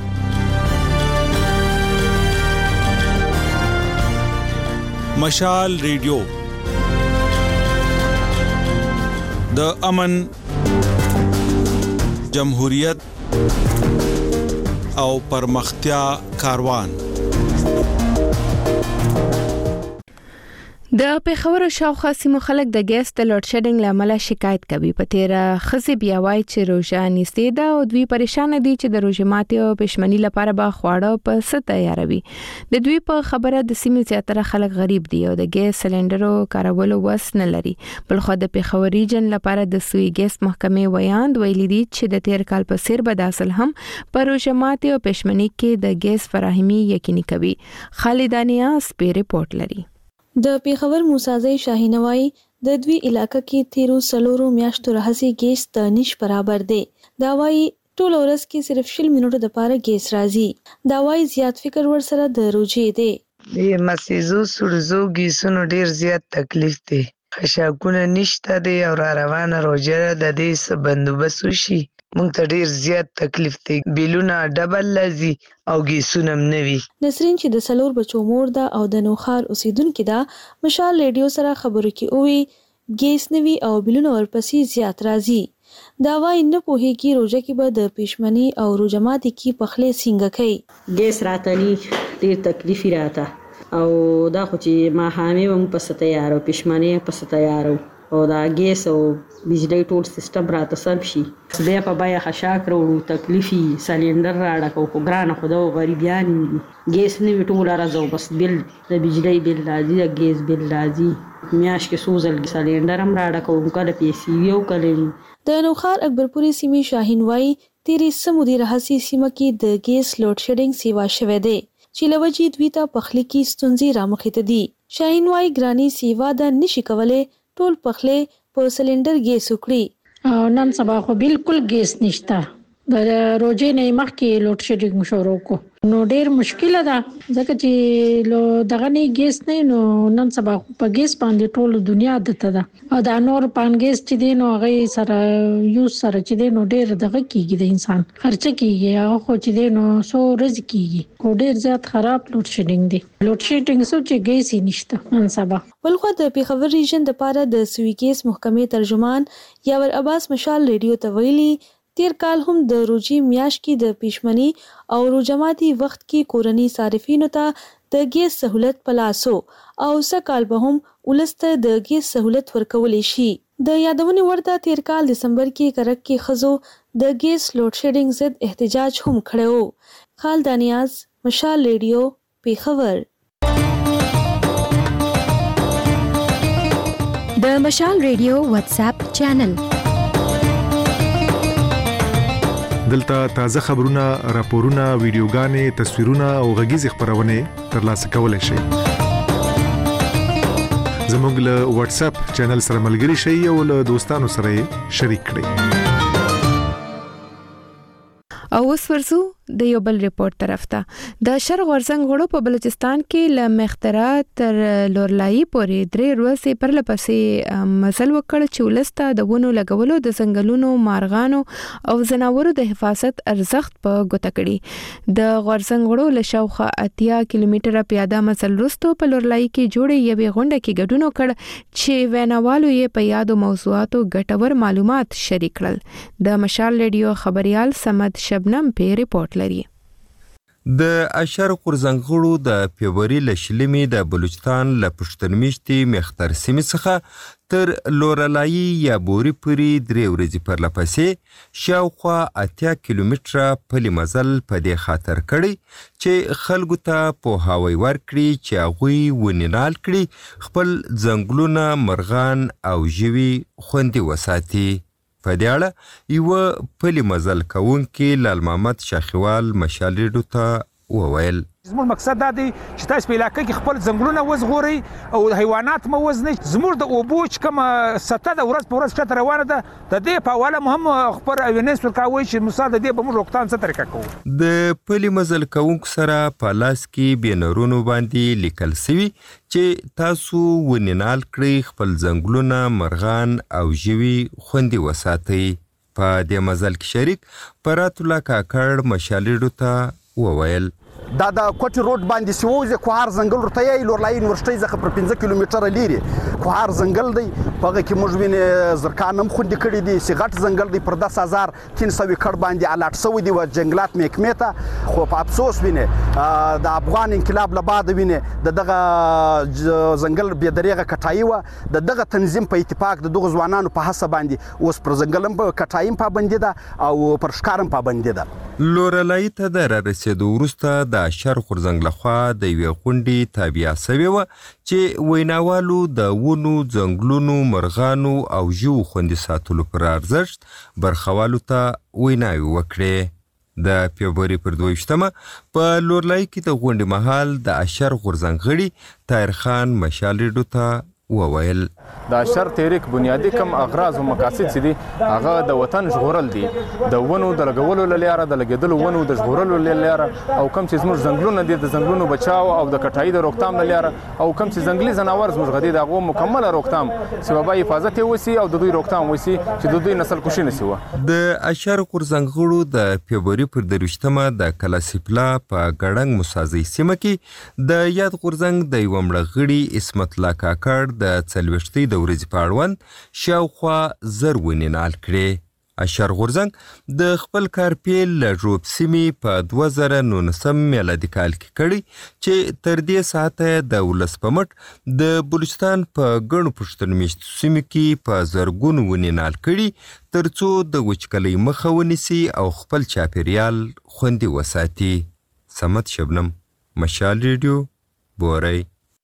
مشال ریډیو د امن، جمهوریت او پرمختیا کاروان. د پیښور شاوخوا سیمو خلک د ګیس د لوډ شیډینګ لامل شکایت کوي. په تیره خزي بیا وای چې روزه نږدې ده او دوی پریشان دي چې د روزه ماتي او پښمنۍ لپاره به خواړه په ست تیاروي. د دوی په خبره د سیمې زیاتره خلک غریب دي او د ګیس سلندرو کارولو وس نه لري. بل خو د پیښور ریجن لپاره د سوی ګیس محکمې ویاند ویلي دي چې د تیر کال په سیر به داسل هم په روزه ماتي او پښمنۍ کې د ګیس فراهمي یقیني کوي. خالدانیا سپی ریپورت لري. د پیښور موسازی شاهینوای د دوی علاقې کې تیرو سلورو میاشتو راهسي ګیس ته نش برابر دی. دا وایي ټول ورځ کې صرف شل منټو د پاره ګیس راځي. دا وایي زیات فکر ور سره د روجې دی. د مسیزو سړزو ګیسونو ډیر زیات تکلیف دی. خشاکونه نشته دی او را روانه روجه د دې څه بندوبست وشي. مونږ ته ډیر زیات تکلیف دی. بیلونه ډبل لذي او ګیسونه هم نوي. نسرین چې د سلور بچو مور ده او د نوخار اوسیدونکو ده مشال ریډیو سره خبرو کې اووي ګیس نوي او بیلونه ورپسې زیات راځي. دا وایي نه پوهیږي روزه کې به د پښمنۍ او روزماتي کې پخلې څنګه کوي. ګیس راتنی ډیر تکلیف راته او دا خو چې ما حامي هم په ستیارو پښمنۍ په ستیارو او دا ګیس او بجلی ټول سیستم راته سم شي. بیا په بیا خشاک وروړو تکلیفي سلندر راړه کو خو ګرانه خو د غریبیان ګیس نه وی ټول راځو بس بل د بجلی بل راځي د ګیس بل راځي میاش کې سوزل سلندر هم راړه کو کله پیسې یو کله د نوخار اکبرپوري سیمې شاهین وای تیری سمودي رهسي سیمه کې د ګیس لوډ شیډینګ سیوا شوه دی چې لوجې دوی ته پخلی کې ستونزې رامخته دي. شاهین وای ګرانی سیوا د نشي کوله ټول پخله په سلندر ګیس وکړي او نن سبا خو بالکل ګیس نشته. د روزې نه مخکې لوډ شیډینګ شروع کو نو ډیر مشکل ده ځکه چې لو دغه نه ګیس نه نو نن سبا په ګیس باندې ټول دنیا دته ده او دا نور پان ګیس چې دی نو هغه سره یو سره چې دی نو ډیر دغه کیږي د انسان خرچه کیږي هغه خو چې دی نو سو رز کیږي کو ډیر زیات خراب لوډ شیډینګ دی لوډ شیډینګ سو چې ګیس نشته نن سبا بلخو د پیښور ریجن د پاره د سوي کیس محکمې ترجمان یاور عباس مشال ریډیو ته ویلي تیر کال هم د روجي میاش کې د پېشمنی او روجماتي وخت کې کورنی صارفینو ته د ګیس سہولت پلاسو او سکال به هم ولسته د ګیس سہولت ورکول شي د یادونې ورته تیر کال دسمبر کې کرک کې خزو د ګیس لوډ شیډینګ ضد احتجاج هم کړو خال دانیاز مشال ریډیو پیښور د مشال ریډیو واتس اپ چینل دلته تازه خبرونه، راپورونه، ویډیوګانې، تصویرونه او غږیز خبرونه ترلاسه کولای شئ. زموږ له واتس اپ چینل سره ملګري شئ او له دوستانو سره شریک کړئ. او اوس ورسو د یو بل ریپورت طرف ته د شرق غورځنګ غړو په بلوچستان کې ل مخترا تر لورلای پورې درې ورځې پر لپسې مسل وکړ چې ولسته د ونو لګولو د ځنګلونو مارغانو او زناورو د حفاظت ارزښت په ګوته کړي. د غورځنګ غړو له شاوخوا اتیا کیلومتره پیاده مسل رستو په لورلای کې جوړې یوې غونډه کې ګډون وکړ چې ویناوالو یې په یادو موضوعاتو ګټور معلومات شریک کړل. د مشال ریډیو خبريال سمد شبنم په ریپورت لري. د اشر غورځنګړو د فبرवरी لشلمي د بلوچستان له پښتنمیشتي مختر سیمه څخه تر لورلای یا بوري پوری درې ورځې پر لپسې شاوخوا اتیا کیلومتره پلي مزل په دې خاطر کړي چې خلکو ته په هواي ورکړي چې هغه ونینال کړي خپل ځنګلونه مرغان او ژوي خوندي وساتي. په دې اړه یو پلي مزل کوونکي لال محمد شاخوال مشال ریډیو ته وویل زموږ مقصد دا دی چې تاسو په علاقې کې خپل ځنګلونه وزغورئ او حیوانات مو وزنئ. زموږ د اوبو چې کومه سطح د ورځ په ورځ ښکته روانه ده د دې په حواله مو هم خپل اوینس ورکوئ چې مثال د دې به موږ روکتان څه طریقه کوو. د پلي مزل کوونکو سره په لاس کې بینرونو باندې لیکل سوي چې تاسو ونینال کړئ خپل ځنګلونه مرغان او ژوي خوندي وساتئ. په دې مزل کې شریک فرات الله کاکړ مشال ریډیو ته وویل دا د کوټي روډ باندې سووزه کوهار ځنګل ورته یې لورلای یونیورسيټي ځخه پر پنځه کیلومتره لري کوهار ځنګل دی پغه کې موږ وینې زرکانم خوندې کړي دي سیغټ ځنګل دی پر دس هزار تین سو کړ باندې الاټ سو دی و جنگلات محکمه ته خو په افسوس وینې د افغان انقلاب له بعد وینې د دغه ځنګل به دریغه کټای و د دغه تنظیم په اتفاق د دغه ځوانانو په حساب باندې اوس پر ځنګلم په کټایم پابندي ده او پر ښکارم پابندي ده. لورلای ته د رسیدو وروسته د شرق غورځنګ لخوا د یوې غونډې تابع سوې وه چې ویناوالو د ونو ځنګلونو مرغانو او ژوو خوندي ساتلو پر ارزښت برخوالو ته ویناوې وکړې. د فبرवरी پر دوه ویشتمه په لورلای کې د غونډې مهال د اشر غورځنګ غړي طاهر خان مشال ریډیو ته وویل د اشر تحریک بنیادی کم اغراض او مقاصد چې دي هغه د وطن ژغورل دي د ونو د لګولو لپاره د لګیدلو ونو د ژغورلو لپاره او کم چې زموږ ځنګلونه دي د ځنګلونو بچاو او د کټای د روکتام لپاره او کم چې ځنګلي ځناور زموږ غدي دغه مکمل روکتام چې بابا حفاظت وسی او د دوی روکتام وسی چې د دوی نسل کوشي نسی و. د اشر غورځنګړو د فبرवरी پر دروشتمه د کلاسیپلا په ګړنګ مسازي سیمه کې د یاد غورځنګ د یو مړغړي اسمت الله کاکړ د څلوېښتۍ د ورځې په اړوند شاوخوا زر ونې نال کړې. اشر غورځنګ د خپل کارپیل له ژوب سیمې په دوه زره نولسم میلادي کال کې کړی چې تر دې ساعته د ولس په مټ د بلوچستان په ګڼو پښتنمیشتو سیمو کې په زرګونو ونې نال کړي تر څو د وچکلۍ مخه ونیسي او خپل چاپیریال خوندي وساتي. سمد شبنم مشال ریډیو بوري.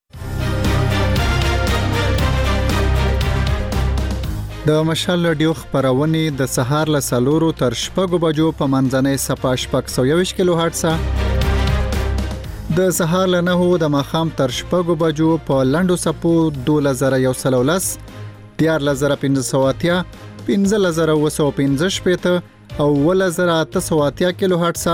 د مشال ډیو خبرونه د سهار له سلورو تر شپږو بجو په منځنۍ صفه شپږ سوه یوویشت کیلو هرتز د سهار له نهو د ماښام تر شپږو بجو په لنډو صفو دوه زره یو سل ولس دیار زره پنځه سوه اتیا پنځه زره اوه سوه پنځه شپېته او ول زر اته سو اتیا کیلو هرتز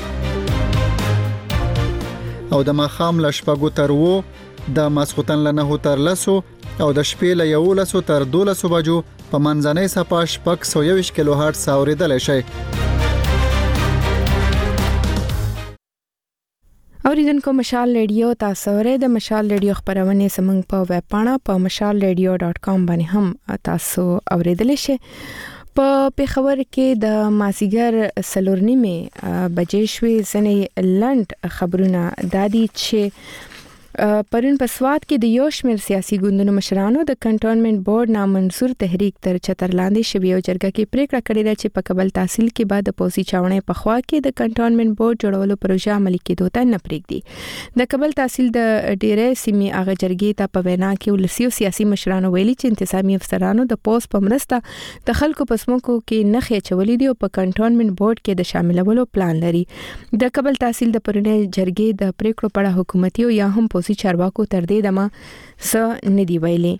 او د ماخام لشپګو تر وو د ماسختن لنه تر لسو او د شپې له یو لسو تر دولسو بجو په منځنۍ صفه شپږ سو یوویشت کیلو هرتز اوریدل شي. اوریدونکو مشال ریډیو تاسو ورې د مشال ریډیو خبرونه سمنګ په ویب پاڼه په مشال ریډیو ډاٹ کام باندې هم تاسو اوریدل شئ. په پیښور کې د مازیګر سلورنیمه بجې شوې ځنې لند خبرونه دادي چې پرون په سواد کې د یو شمېر سیاسي ګوندونو مشرانو د کنټونمنت بورډ نامنظور تحریک تر چتر لاندې شوی او جرګه کې پریکړه کړې ده چې په قبل تحصیل کې بعد د پوسی چاونې په خوا کې د کنټونمنت بورډ جوړولو پروژه عملي کېدو ته نه پریږدي. د قبل تحصیل د ډېرې سیمې هغه جرګې ته په وینا کې ولسي او سیاسي مشرانو ویلي چې انتظامی افسرانو د پوس په مرسته د خلکو په سمکو کې نه خېچولې دي او په کنټونمنت بورډ کې د شاملولو پلان لري. د قبل تحصیل د پرونی جرګې د پریکړو په اړه حکومتي او یا هم پوسی چارواکو تر دې دمه س ندی ویلي.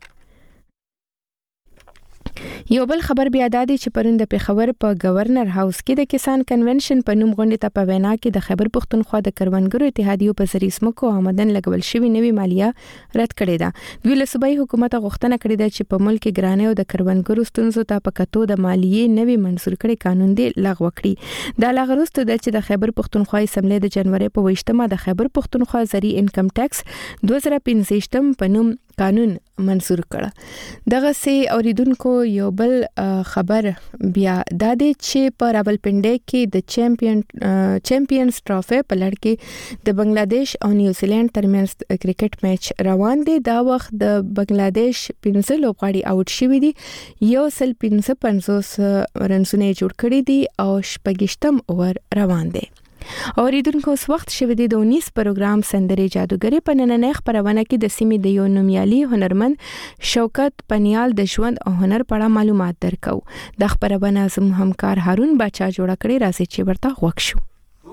یو بل خبر بیا دادی چې پرون د پیښور په گورنر هاوس کې د کسان کنونشن په نوم غونډه ته په وینا کې د خیبر پښتونخوا د کروندګرو اتحادیو په ذریعہ سمکو آمدن لګول شوی نوی مالیه رد کړې ده. دوی له صوبایي حکومت غوښتنه کړې ده چې په ملک کې ګرانه او د کروندګرو ستونزو ته په کتو د مالیې نوی منظور کړي قانون دی لغوه کړي. دا لغوه ده چې د خیبر پښتونخوا اسمبلی د جنوري په ویشتمه د خیبر پښتونخوا زری انکم ټیکس دوه زره پنځه په نوم قانون منظور کړه. دغه سي اوریدونکو یو بل خبر بیا د دې چې په راولپنډي کې د چیمپیون چیمپیونز ټرافي په لړ کې د بنگلاديش او نیوزیلند ترمنځ کرکټ میچ روان دی. دا وخت د بنگلاديش پنځه لوبغاړي اوټ شوي دي، یو سل پنځه پنځوس رنونه جوړ کړي دي او شپږشتم اوور روان دی. اوریدونکو اوس وخت شوه دی د اونیس پروګرام سندري جادوګری په نننۍ خبرونه کې د سیمې د یو نومیالي هنرمند شوکت پنیال د ژوند او هنر په اړه معلومات درکو. د خبرونه زم همکار هارون بچا جوړ کړی راځي چې ورته غوښ شو.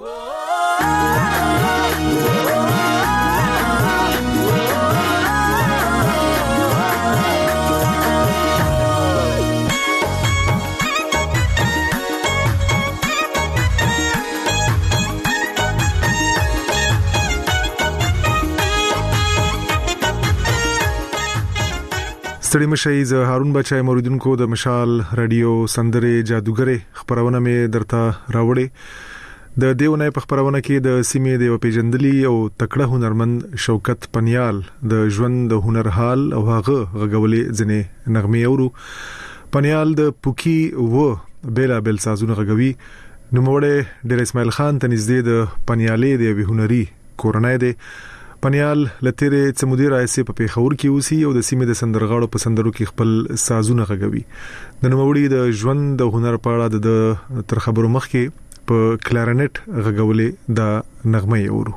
ستړي مشي ز هارون بچای موریدونکو د مشال رادیو سندره جادوګری خبرونه مې درته راوړې. د دیونه په خبرونه کې د سیمې د پیژندلي او تکړه هنرمند شوکت پنیال د ژوند د هنر حال او هغه غږولې ځنې نغمې اورو. پنیال د پوکی و بیلا بیل سازونه غږوي. نوموړی ډیر اسماعیل خان ته نږدې د پنیالې د هنري کورنۍ دی. پنیال لتیرې څمودي راځي په پیښور کې اوسي او د سیمې د سندرغاړو په سندرو کې خپل سازونه غږوي. د نوموړي د ژوند د هنر په اړه د تر خبرو مخکې په کلارنټ غږولې د نغمه اورو.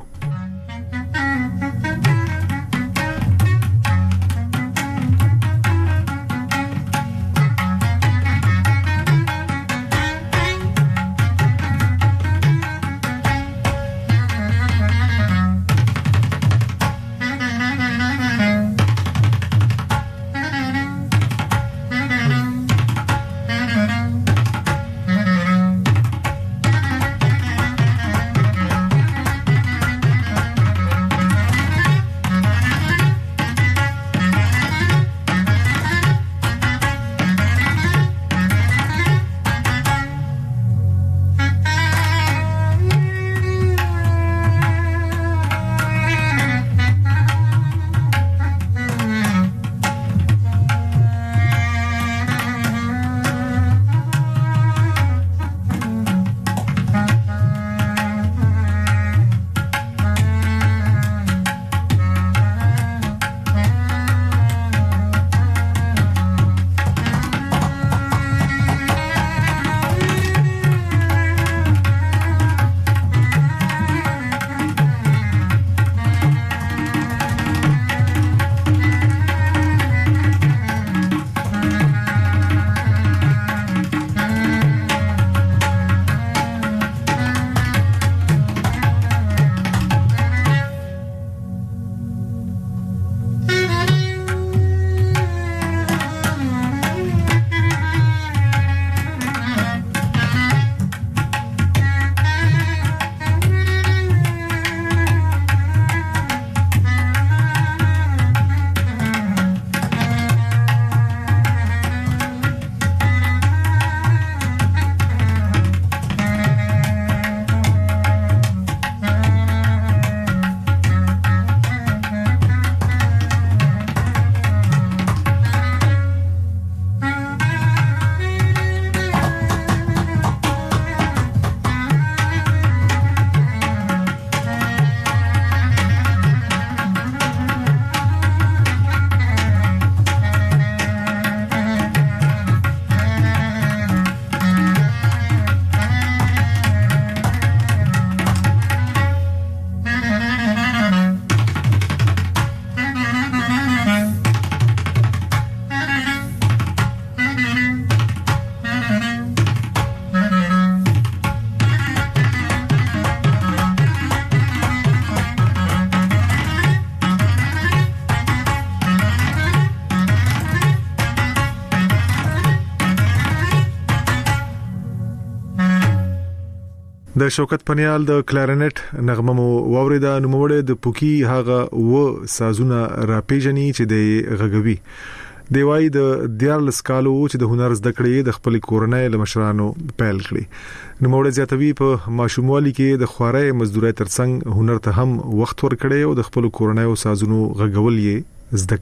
د شوکت پنیال د کلارنټ نغمه مو واوریدا نو موړې د پوکی هغه و سازونه را پیژني چې د غغوي دی وای د دیارلس کالو چې د هنر زده کړې د خپل کورنۍ لمشرانو پیل کړي نو موړې زیاتوي په ماشوموالي کې د خوارې مزدوري ترڅنګ هنر ته هم وخت ورکړي او د خپل کورنۍ او سازونو غغول یې زده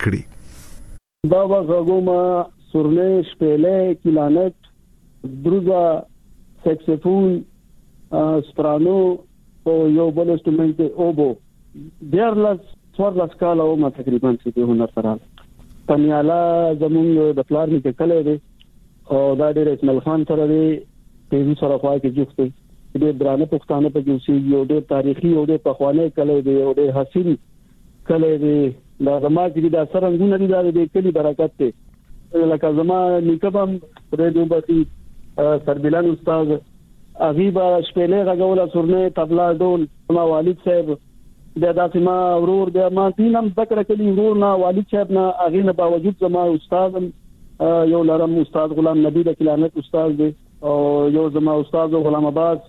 کړي دا غوما سورنه شپېلې کلانټ دروزا سکسفون سپرانو او یو بل انسټرومنټ اوبو دیارلس څوارلس کاله او ما تقریبا چې هنر سره پنیالا زمونږ د پلار می کله دی او دا ډېر اسماعیل خان سره دی په سره خوا کې جوړ دی د درانه پښتانه په جوړ یو ډېر تاریخي او ډېر پخوانی کله دی او ډېر حسین کله دی دا زما چې دا سرنګونه دي دا د کلی برکت دی لکه زما نیکبم ریډیو باندې سربلان استاد اغیبا شپېلې غوړه سورنه طبلا ډول ما والد صاحب د داسې ما ورور د ما دینم ذکر کلی ورور نه والد صاحب نه اغه نه باوجود زما استاد یو لرم استاد غلام نبی د کلانت استاد دی او یو زما استاد غلام آباد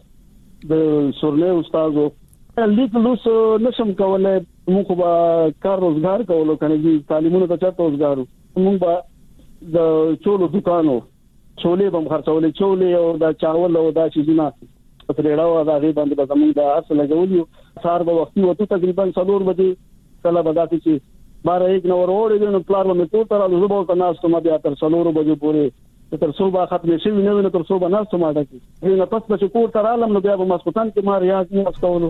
د سورنه استاد لیک لوس نشم کوله موږ به کار روزګار کولو کنه دي تعلیمونو ته چاته روزګارو موږ به د چولو دکانو چولې بم خرڅولې چولې او دا چاول او دا شیزونه پرېړاو دا غي باندې زمونږ د اصل لګولیو سار به وختي وته تقریبا څلور بجې کله به داتې چې بار یک نو وروړې نو پلار مې ټول تر له زبو ته ناس ته ما بیا تر څلور بجې پورې تر صبح ختم شي نه نو تر صبح ناس ته ما ډکې نو پس به کور تر عالم نو بیا به مسکوتان کې ما ریاض نه اسکولو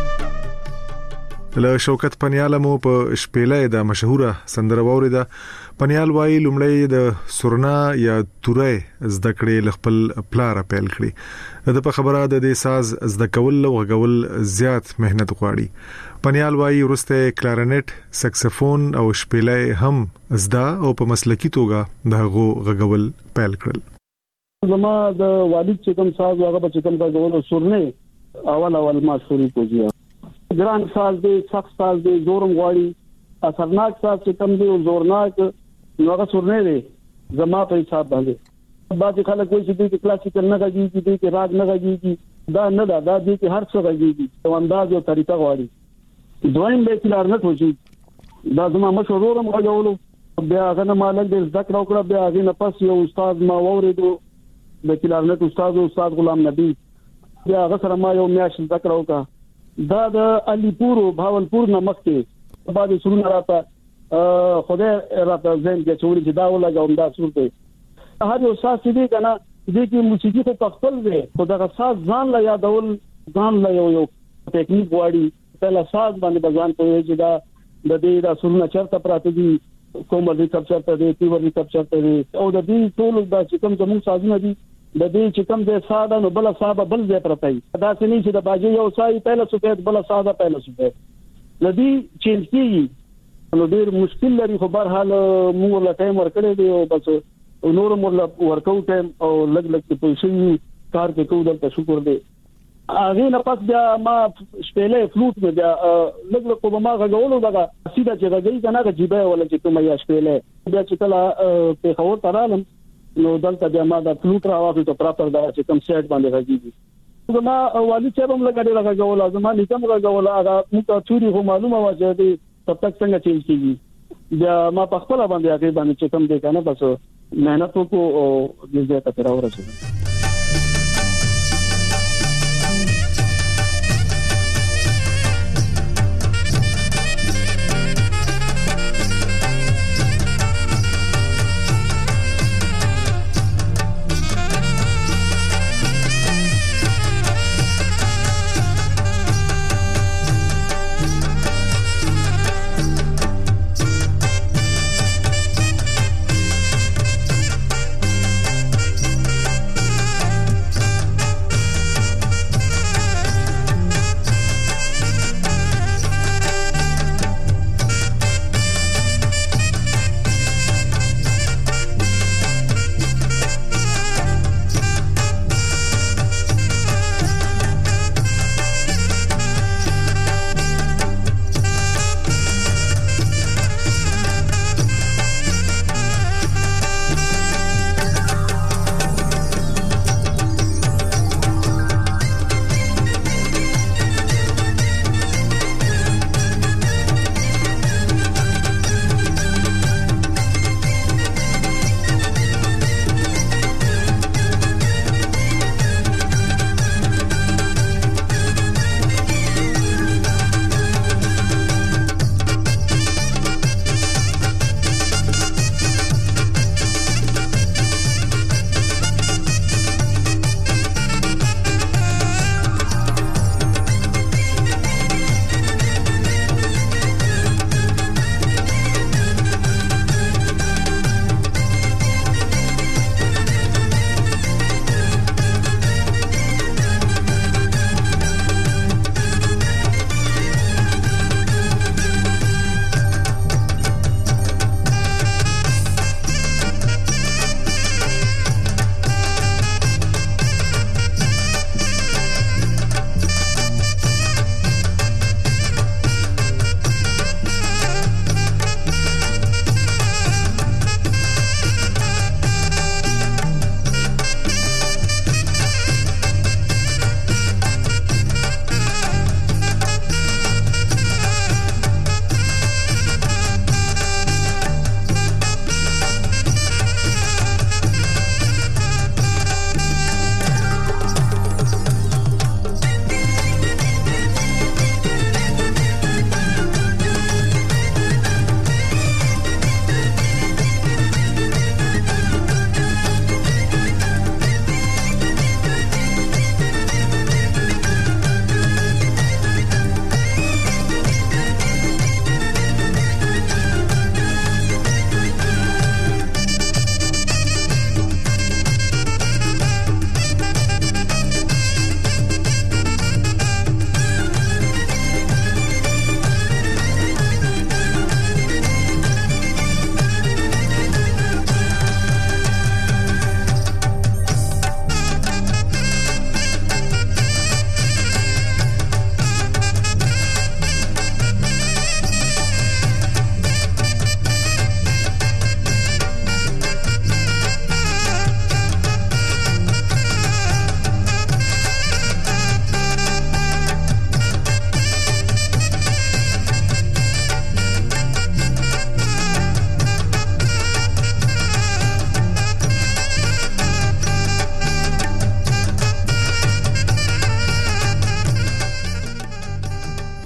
له شوکت پنیال مو په شپېلې د مشهوره سندره ووریده پنیال وای لومړی د سورنا یا تورې زده کړې خپل پلار پیل کړی د په خبره د دې ساز زده کول او غول زیات مهنت غواړي پنیال وای ورسته کلارنټ سکسفون او شپېلې هم زده او په مسلکی توګه دغه غول پیل کړل زما د والد چې کوم ساز هغه په کوم غول سورنه اول اول ما شروع کوجیا ګران ساز دی سخت ساز دی زورم غواړي اثرناک ساز چې کوم دی زورناک نو هغه سورنه دی زما په حساب باندې بعض خلک وایي چې د کلاسیکل نه غږیږي د راګ نه غږیږي دا نه دا د دې هر څه غږیږي او انداز او طریقه غواړي دویم به کلارنټ وځي دا زما مشورم غوړو بیا هغه نه مالک د ذکر او کړ بیا هغه نه پس یو استاد ما وریدو د کلارنټ استاد استاد غلام نبی بیا هغه سره ما یو میاش ذکر وکړ دا د علی پور او بهاولپور نه مخکې بعد سرونه راته خدای راته زين کې چوري چې دا ولګوم دا صورت هر یو ساز دې کنه دې کې موسیقي په تخپل دی خو دا ساز ځان لا یادول ځان لا یو یو ټیکنیک واړي پهلا ساز باندې بزان په چې دا د دې دا سرونه چرته پراته دي کوم دې کپچر ته دې پیور دې کپچر ته دې او د دې ټول دا چې کوم زموږ سازونه دي د دې چې کوم دې ساده نو بل ساده بل ځای پرته دا څه نه چې د باجي یو سای پهلا سپید بل ساده پهلا سپید لدی چینج کیږي نو ډیر مشکل لري خو بهر حال موږ له ټایم ورکړې دی او بس نور موږ له ورکو ټایم او لګ لګ په شي کار کې کوو دلته شکر دی هغه نه پات بیا ما شپېلې فلوټ مې بیا لګ لګ په ما غوولو دا سیده چې غږی کنه چې جيبه ولا چې کومه یا شپېلې بیا چې کله په خور ترالم نو دلته بیا ما دا فلوټ راوځي ته پراپر دا چې کوم سیټ باندې غږیږي زما والد صاحب هم لګړي راغول زما لیکم راغول هغه موږ ټولي خو معلومه و چې دې تب تک څنګه چینج کیږي بیا ما په خپل باندې هغه باندې چې کوم دې کنه بس مهنت وکړو او دې ځای ته راورسېږم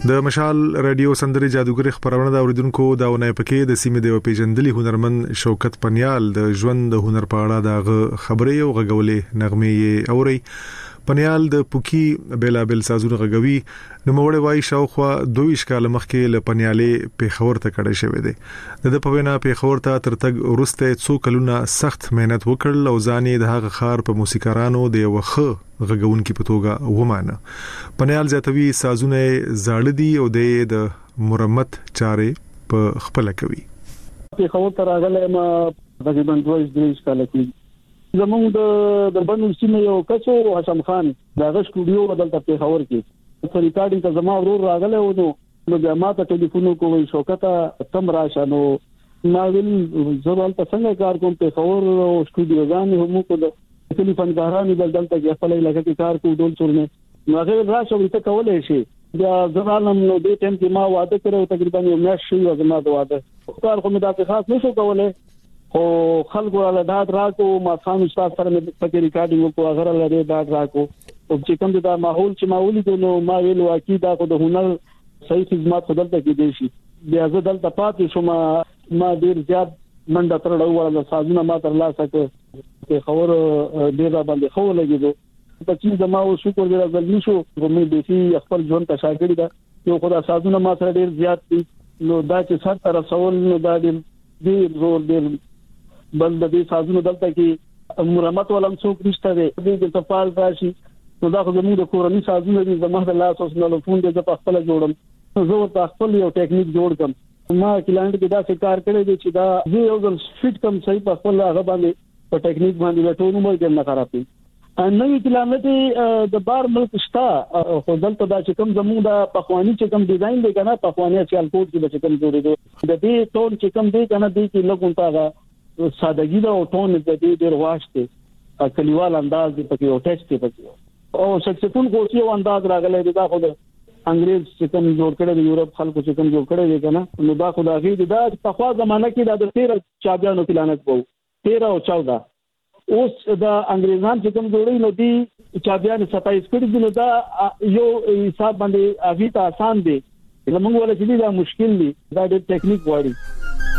د مشال رادیو سندري جادوګر خبرونه دا اوریدونکو دا ونه پکې د سیمې د پیژندلي هنرمند شوکت پنیال د ژوند د هنر په اړه دا خبرې او غږولې نغمې اوري. پنیال د پوکی بیلابل سازونه غږوي. نو موړې وای شاوخوا دویش کال مخکې ل پنیالې پیښور ته کډه شوې ده. د پوینا پیښور ته ترتګ ورسته څو کلونه سخت مهنت وکړل او ځانې د هغه خار په موسیقارانو د وخه غږون کې پتوګه ومانه. پنیال زیاتوي سازونه زاړه دي او د مرمت چارې په خپل کوي. پیښور ته راغله ما تقریبا دویش دویش کال کې زموږ د د بنو سیمه یو کچو حسن خان دغه سټوډیو بدلته پیښور کې په ریکارډینګ ته زما ورور راغله و نو نو بیا ما ته ټلیفون کوي شوکته تم راشه نو ما ویل زوال ته څنګه کار کوم پیښور او سټوډیو ځان هم کو د ټلیفون غارانې بدلته کې خپل علاقې کې کار کوم ډول څورنه نو هغه راشه ورته کولای شي بیا زمانم نو د ټیم کې ما واده کړو تقریبا یو میاشت شو زما د واده کار کوم دا په خاص نشو کولای خو خلکو له داد راکو ما خام استاد سره مې پکې ریکارډینګ کو هغه لري داد راکو او چې کوم دا ماحول چې ماحولي نو ما ویل واکي دا کو د هنر صحیح خدمات خدلته کې دي شي بیا زه دلته پاتې شوم ما ډیر زیات منډه تر ډول سازونه ما تر لا سکه په خبر ډیر باندې خو لګیدو په چې زما او شکر دې راځل نشو مې به سي خپل ژوند ته شاګرد دا یو خدای سازونه ما سره ډیر زیات دي نو دا چې سر تر رسول نو دا ډیر زور ډیر بل د دې سازونو دلته کې مرمت ولم څوک نشته دی د تفال راشي نو دا خو زموږ د کورنۍ سازونه دي زموږ د لاس اوس نه لفون دي په خپل جوړم زه ورته خپل یو ټیکنیک جوړ کړم ما کلاینټ کې دا څه کار کړی دی چې دا زه یو ځل فټ کم صحیح په خپل هغه باندې په ټیکنیک باندې ټول عمر دې نه خرابې نوې کلامت د بار ملک شتا خو دلته دا چې کوم زموږ د پخوانی چې کوم ډیزاین دی کنه پخوانی سیال کوډ کې چې کوم جوړېدو د دې ټون چې کوم دی کنه دی کې لګونتا سادهګي دا او ټون د دې ډېر واشته کلیوال انداز دی پکې او ټیکس دی پکې او سکسفون کوشي او انداز راغلی دی دا خو د انګريز چې کوم جوړ کړی دی یورپ خلکو چې کوم جوړ کړی دی کنه نو دا خو دا غي دا په خوا زمانہ کې دا د تیرہ چابیانو پلانټ وو تیرہ او چودہ اوس دا انګريزان چې کوم جوړی نو دی چابیان ستایس کړی دی نو دا یو حساب باندې اغي ته آسان دی زموږ ولا چې دا مشکل دی دا د ټیکنیک وړي.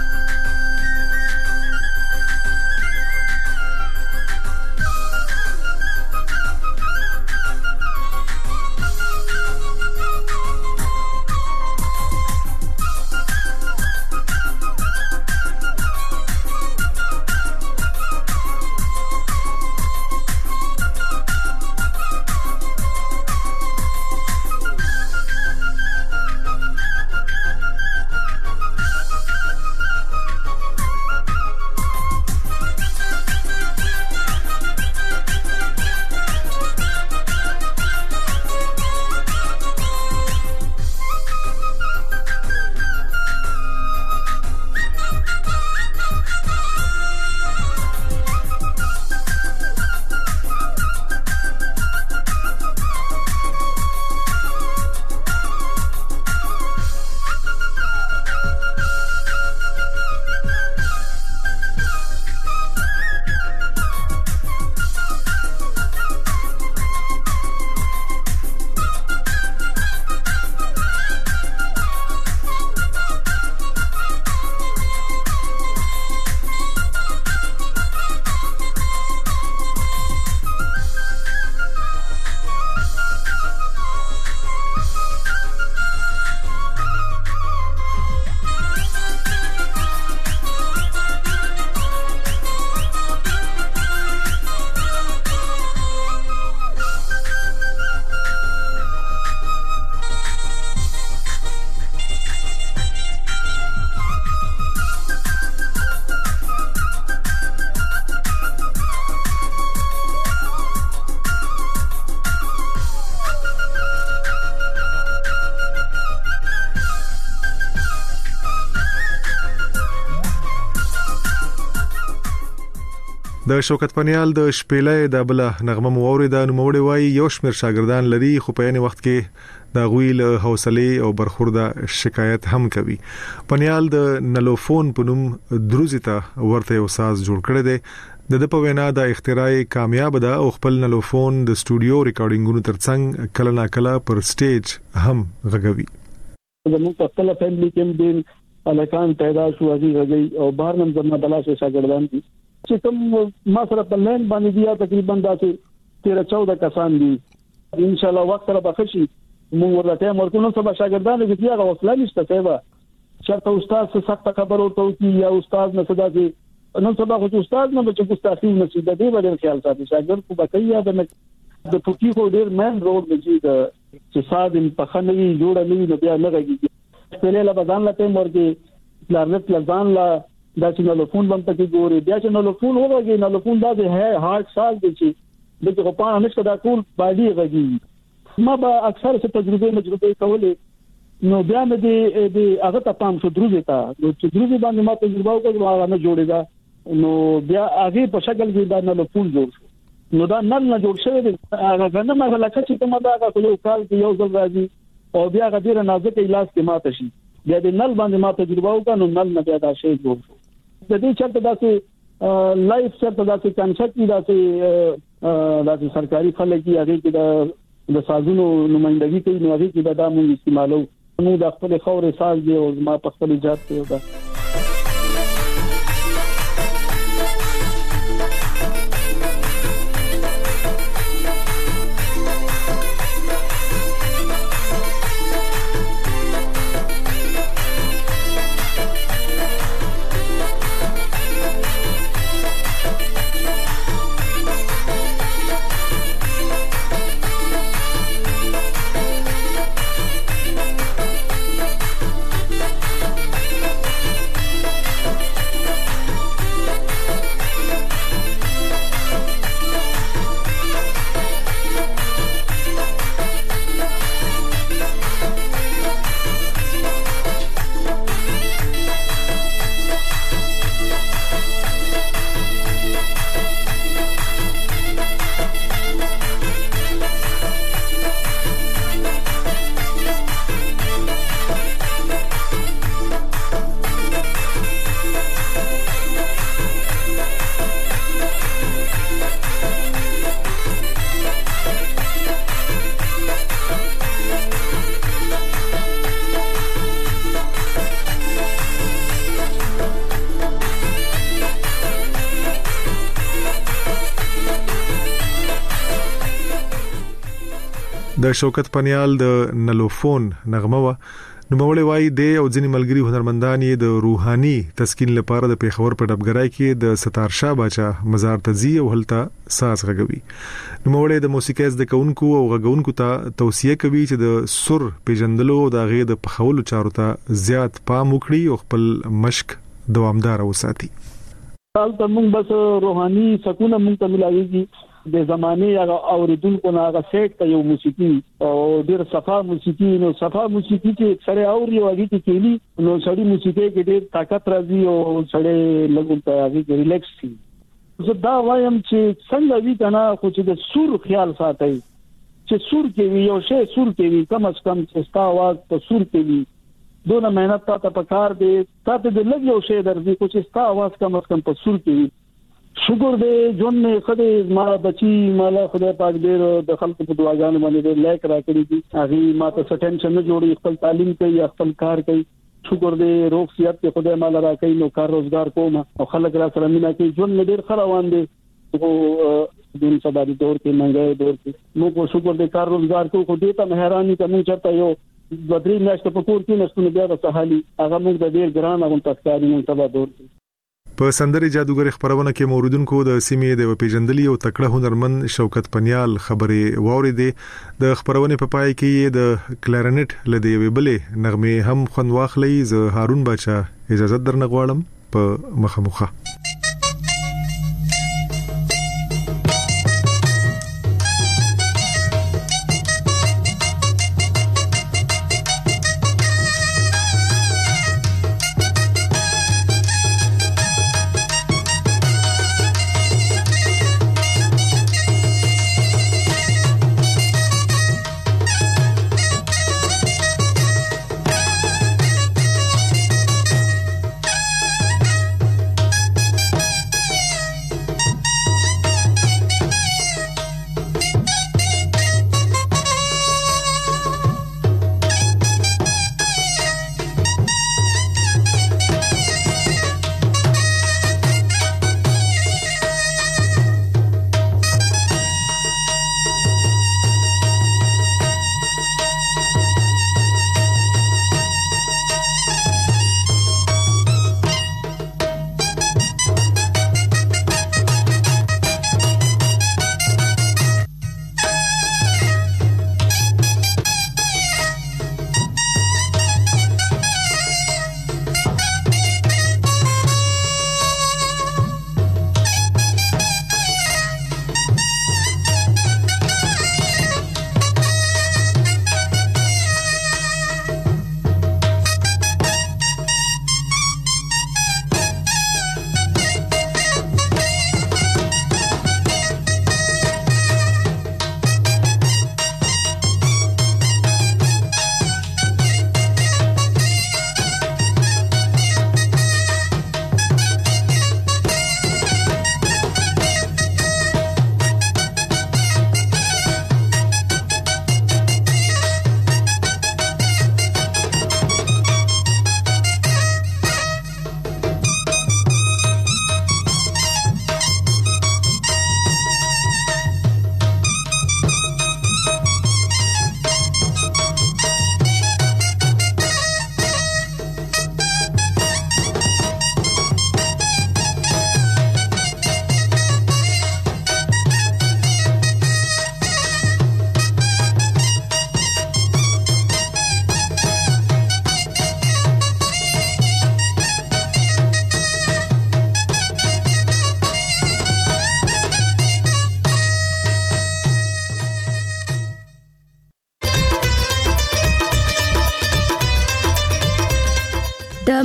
د شوکت پنیال د شپېلې د بل نغمه موري د نوموړي وای یو شمیر شاګردان لري خو په یوه وخت کې د غویل حوصله او برخورده شکایت هم کوي. پنیال د نلوفون په نوم دروزی ته ورته یو ساز جوړ کړی دی د د په وینا د اختراع کامیاب ده او خپل نلوفون د سټوډیو ریکارډینګونو ترڅنګ کله نا کله پر سټیج هم غږوي. زموږ په خپل فیملی کې د الکان پیدا شو هغه غږی او بهر نن زما بلا شو شاګردان دي چې کوم ما سره په لین باندې بیا تقریبا داسې تیرہ چودہ کسان دي ان شاء الله وخت سره بخشي موږ ورته مرکونو سبا شاګردان دي چې هغه وصله نشته سبا چرته استاد څه سخت خبر ورته کی یا استاد نه صدا دي نو سبا خو استاد نه چې ګستاخی نه شي د دې باندې خیال ساتي شاګرد کو بکیا د د پوکی خو ډیر مین رول دی چې صادم په خنوي جوړه نه وي بیا نه راګي په له بدن لته مرګي لارنت لزان لا دا چې نو فون باندې کې ګوري بیا چې نو فون وګوري نو فون دا دی هارت سال دی چې دغه په اړه نشته دا ټول باندې غږی ما به اکثر څه تجربه مجربه کولې نو بیا مې دې دې هغه ته پام شو دروځه تا نو چې دروځه باندې ما تجربه وکړه هغه نه جوړېدا نو بیا هغه په شکل کې دا نه فون جوړ شو نو دا نن نه جوړ شوی دی هغه نه ما لکه چې کومه دا هغه یو کال کې یو ځل راځي او بیا هغه ډیر نازک علاج کې ماته شي بیا دې نل باندې ما تجربه وکړه نو نل نه بیا دا شی جوړ شو د دې چرته داسې لایف چرته داسې کنسپټ دی داسې داسې سرکاري خلک دی هغه کې د د سازونو نمائندګي کوي نو هغه کې دا, دا موږ استعمالو نو د خپل خوري ساز دی او ما په خپل ایجاد کړو دا د شوکت پنیال د نلوفون نغمه وا نو مولوی وای د او ځینی ملګری هنرمندان یې د روحاني تسکین لپاره د پیښور په ډبګرای کې د ستار شاه باچا مزار تزي او هلته ساز غږوي نو مولوی د موسیقي د کونکو او غږونکو ته توصيه کوي چې د سر پیژندلو د غې د پخولو چارو ته زیات پام وکړي او خپل مشق دوامدار وساتي. حال ته موږ بس روحاني سکون موږ ته ملایږي د زمانه هغه اوریدونکو نه هغه سیټ ته یو موسیقي او ډیر صفا موسیقي نو صفا موسیقي چې سره اوري او هغه کې کېلی نو سړی موسیقي کې ډیر طاقت راځي او سړی لګون ته هغه کې ریلیکس شي. زه دا وایم چې څنګه وی کنه خو چې د سور خیال ساتي چې سور کې وي او شی سور کې وي کم از کم چې ستا आवाज په سور کې وي دونه مهنت ته پکار دی تاسو د لګ یو شی درځي خو چې ستا आवाज کم از کم په سور کې وي. شکر دې جون نه خدای ما بچي مالا خدای پاک دې د خلکو په دعاګانو باندې دې لایک راکړي دي هغه ما ته ټینشن نه جوړي خپل تعلیم کوي خپل کار کوي شکر دې روغ صحت ته خدای مالا راکړي نو کار روزګار کوم او خلک را سره مینا کوي جون نه ډیر خروان دي او دین سبا دي دور کې منګي دور کې نو کو شکر دې کار روزګار کو خو دې ته مهرباني کوم چرته یو بدري میاشت په کور کې نشته بیا د سهالي هغه موږ د ډیر ګران او تاسکاري نن سبا دور کې په سندري جادوګر خبرونه کې موردونکو د سیمې د پیژندلي او تکړه هنرمند شوکت پنیال خبرې واوریدې د خبرونه په پای کې د کلارنټ لدی ویبلې نغمه هم خون واخلې ز هارون باچا اجازه درنغواړم په مخمخه.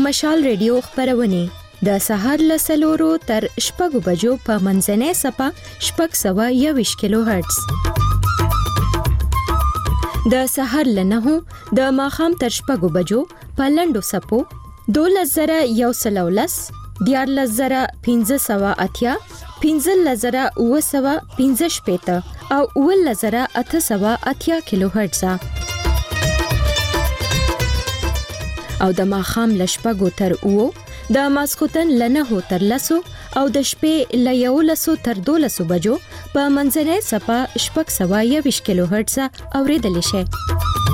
مشال ریډیو خبرونه د سهار له سلورو تر شپږو بجو په منځنۍ سپه شپږ سوه یوویشت کیلو هرتز. د سهار له نهو د ماښام تر شپږو بجو په لنډو سپو دولس زره یو سل او لس، دیارلس زره پنځه سوه اتیا، پنځلس زره اوه سوه پنځه شپېته او اوولس زره اته سوه اتیا کیلو هرتز. او د ماښام له شپږو تر اوو، د ماسخوتن له نهو تر لسو او د شپې له یولسو تر دولسو بجو په منځنۍ سپه شپږ سوه یوویشت کیلو هرتز اورېدلی شئ.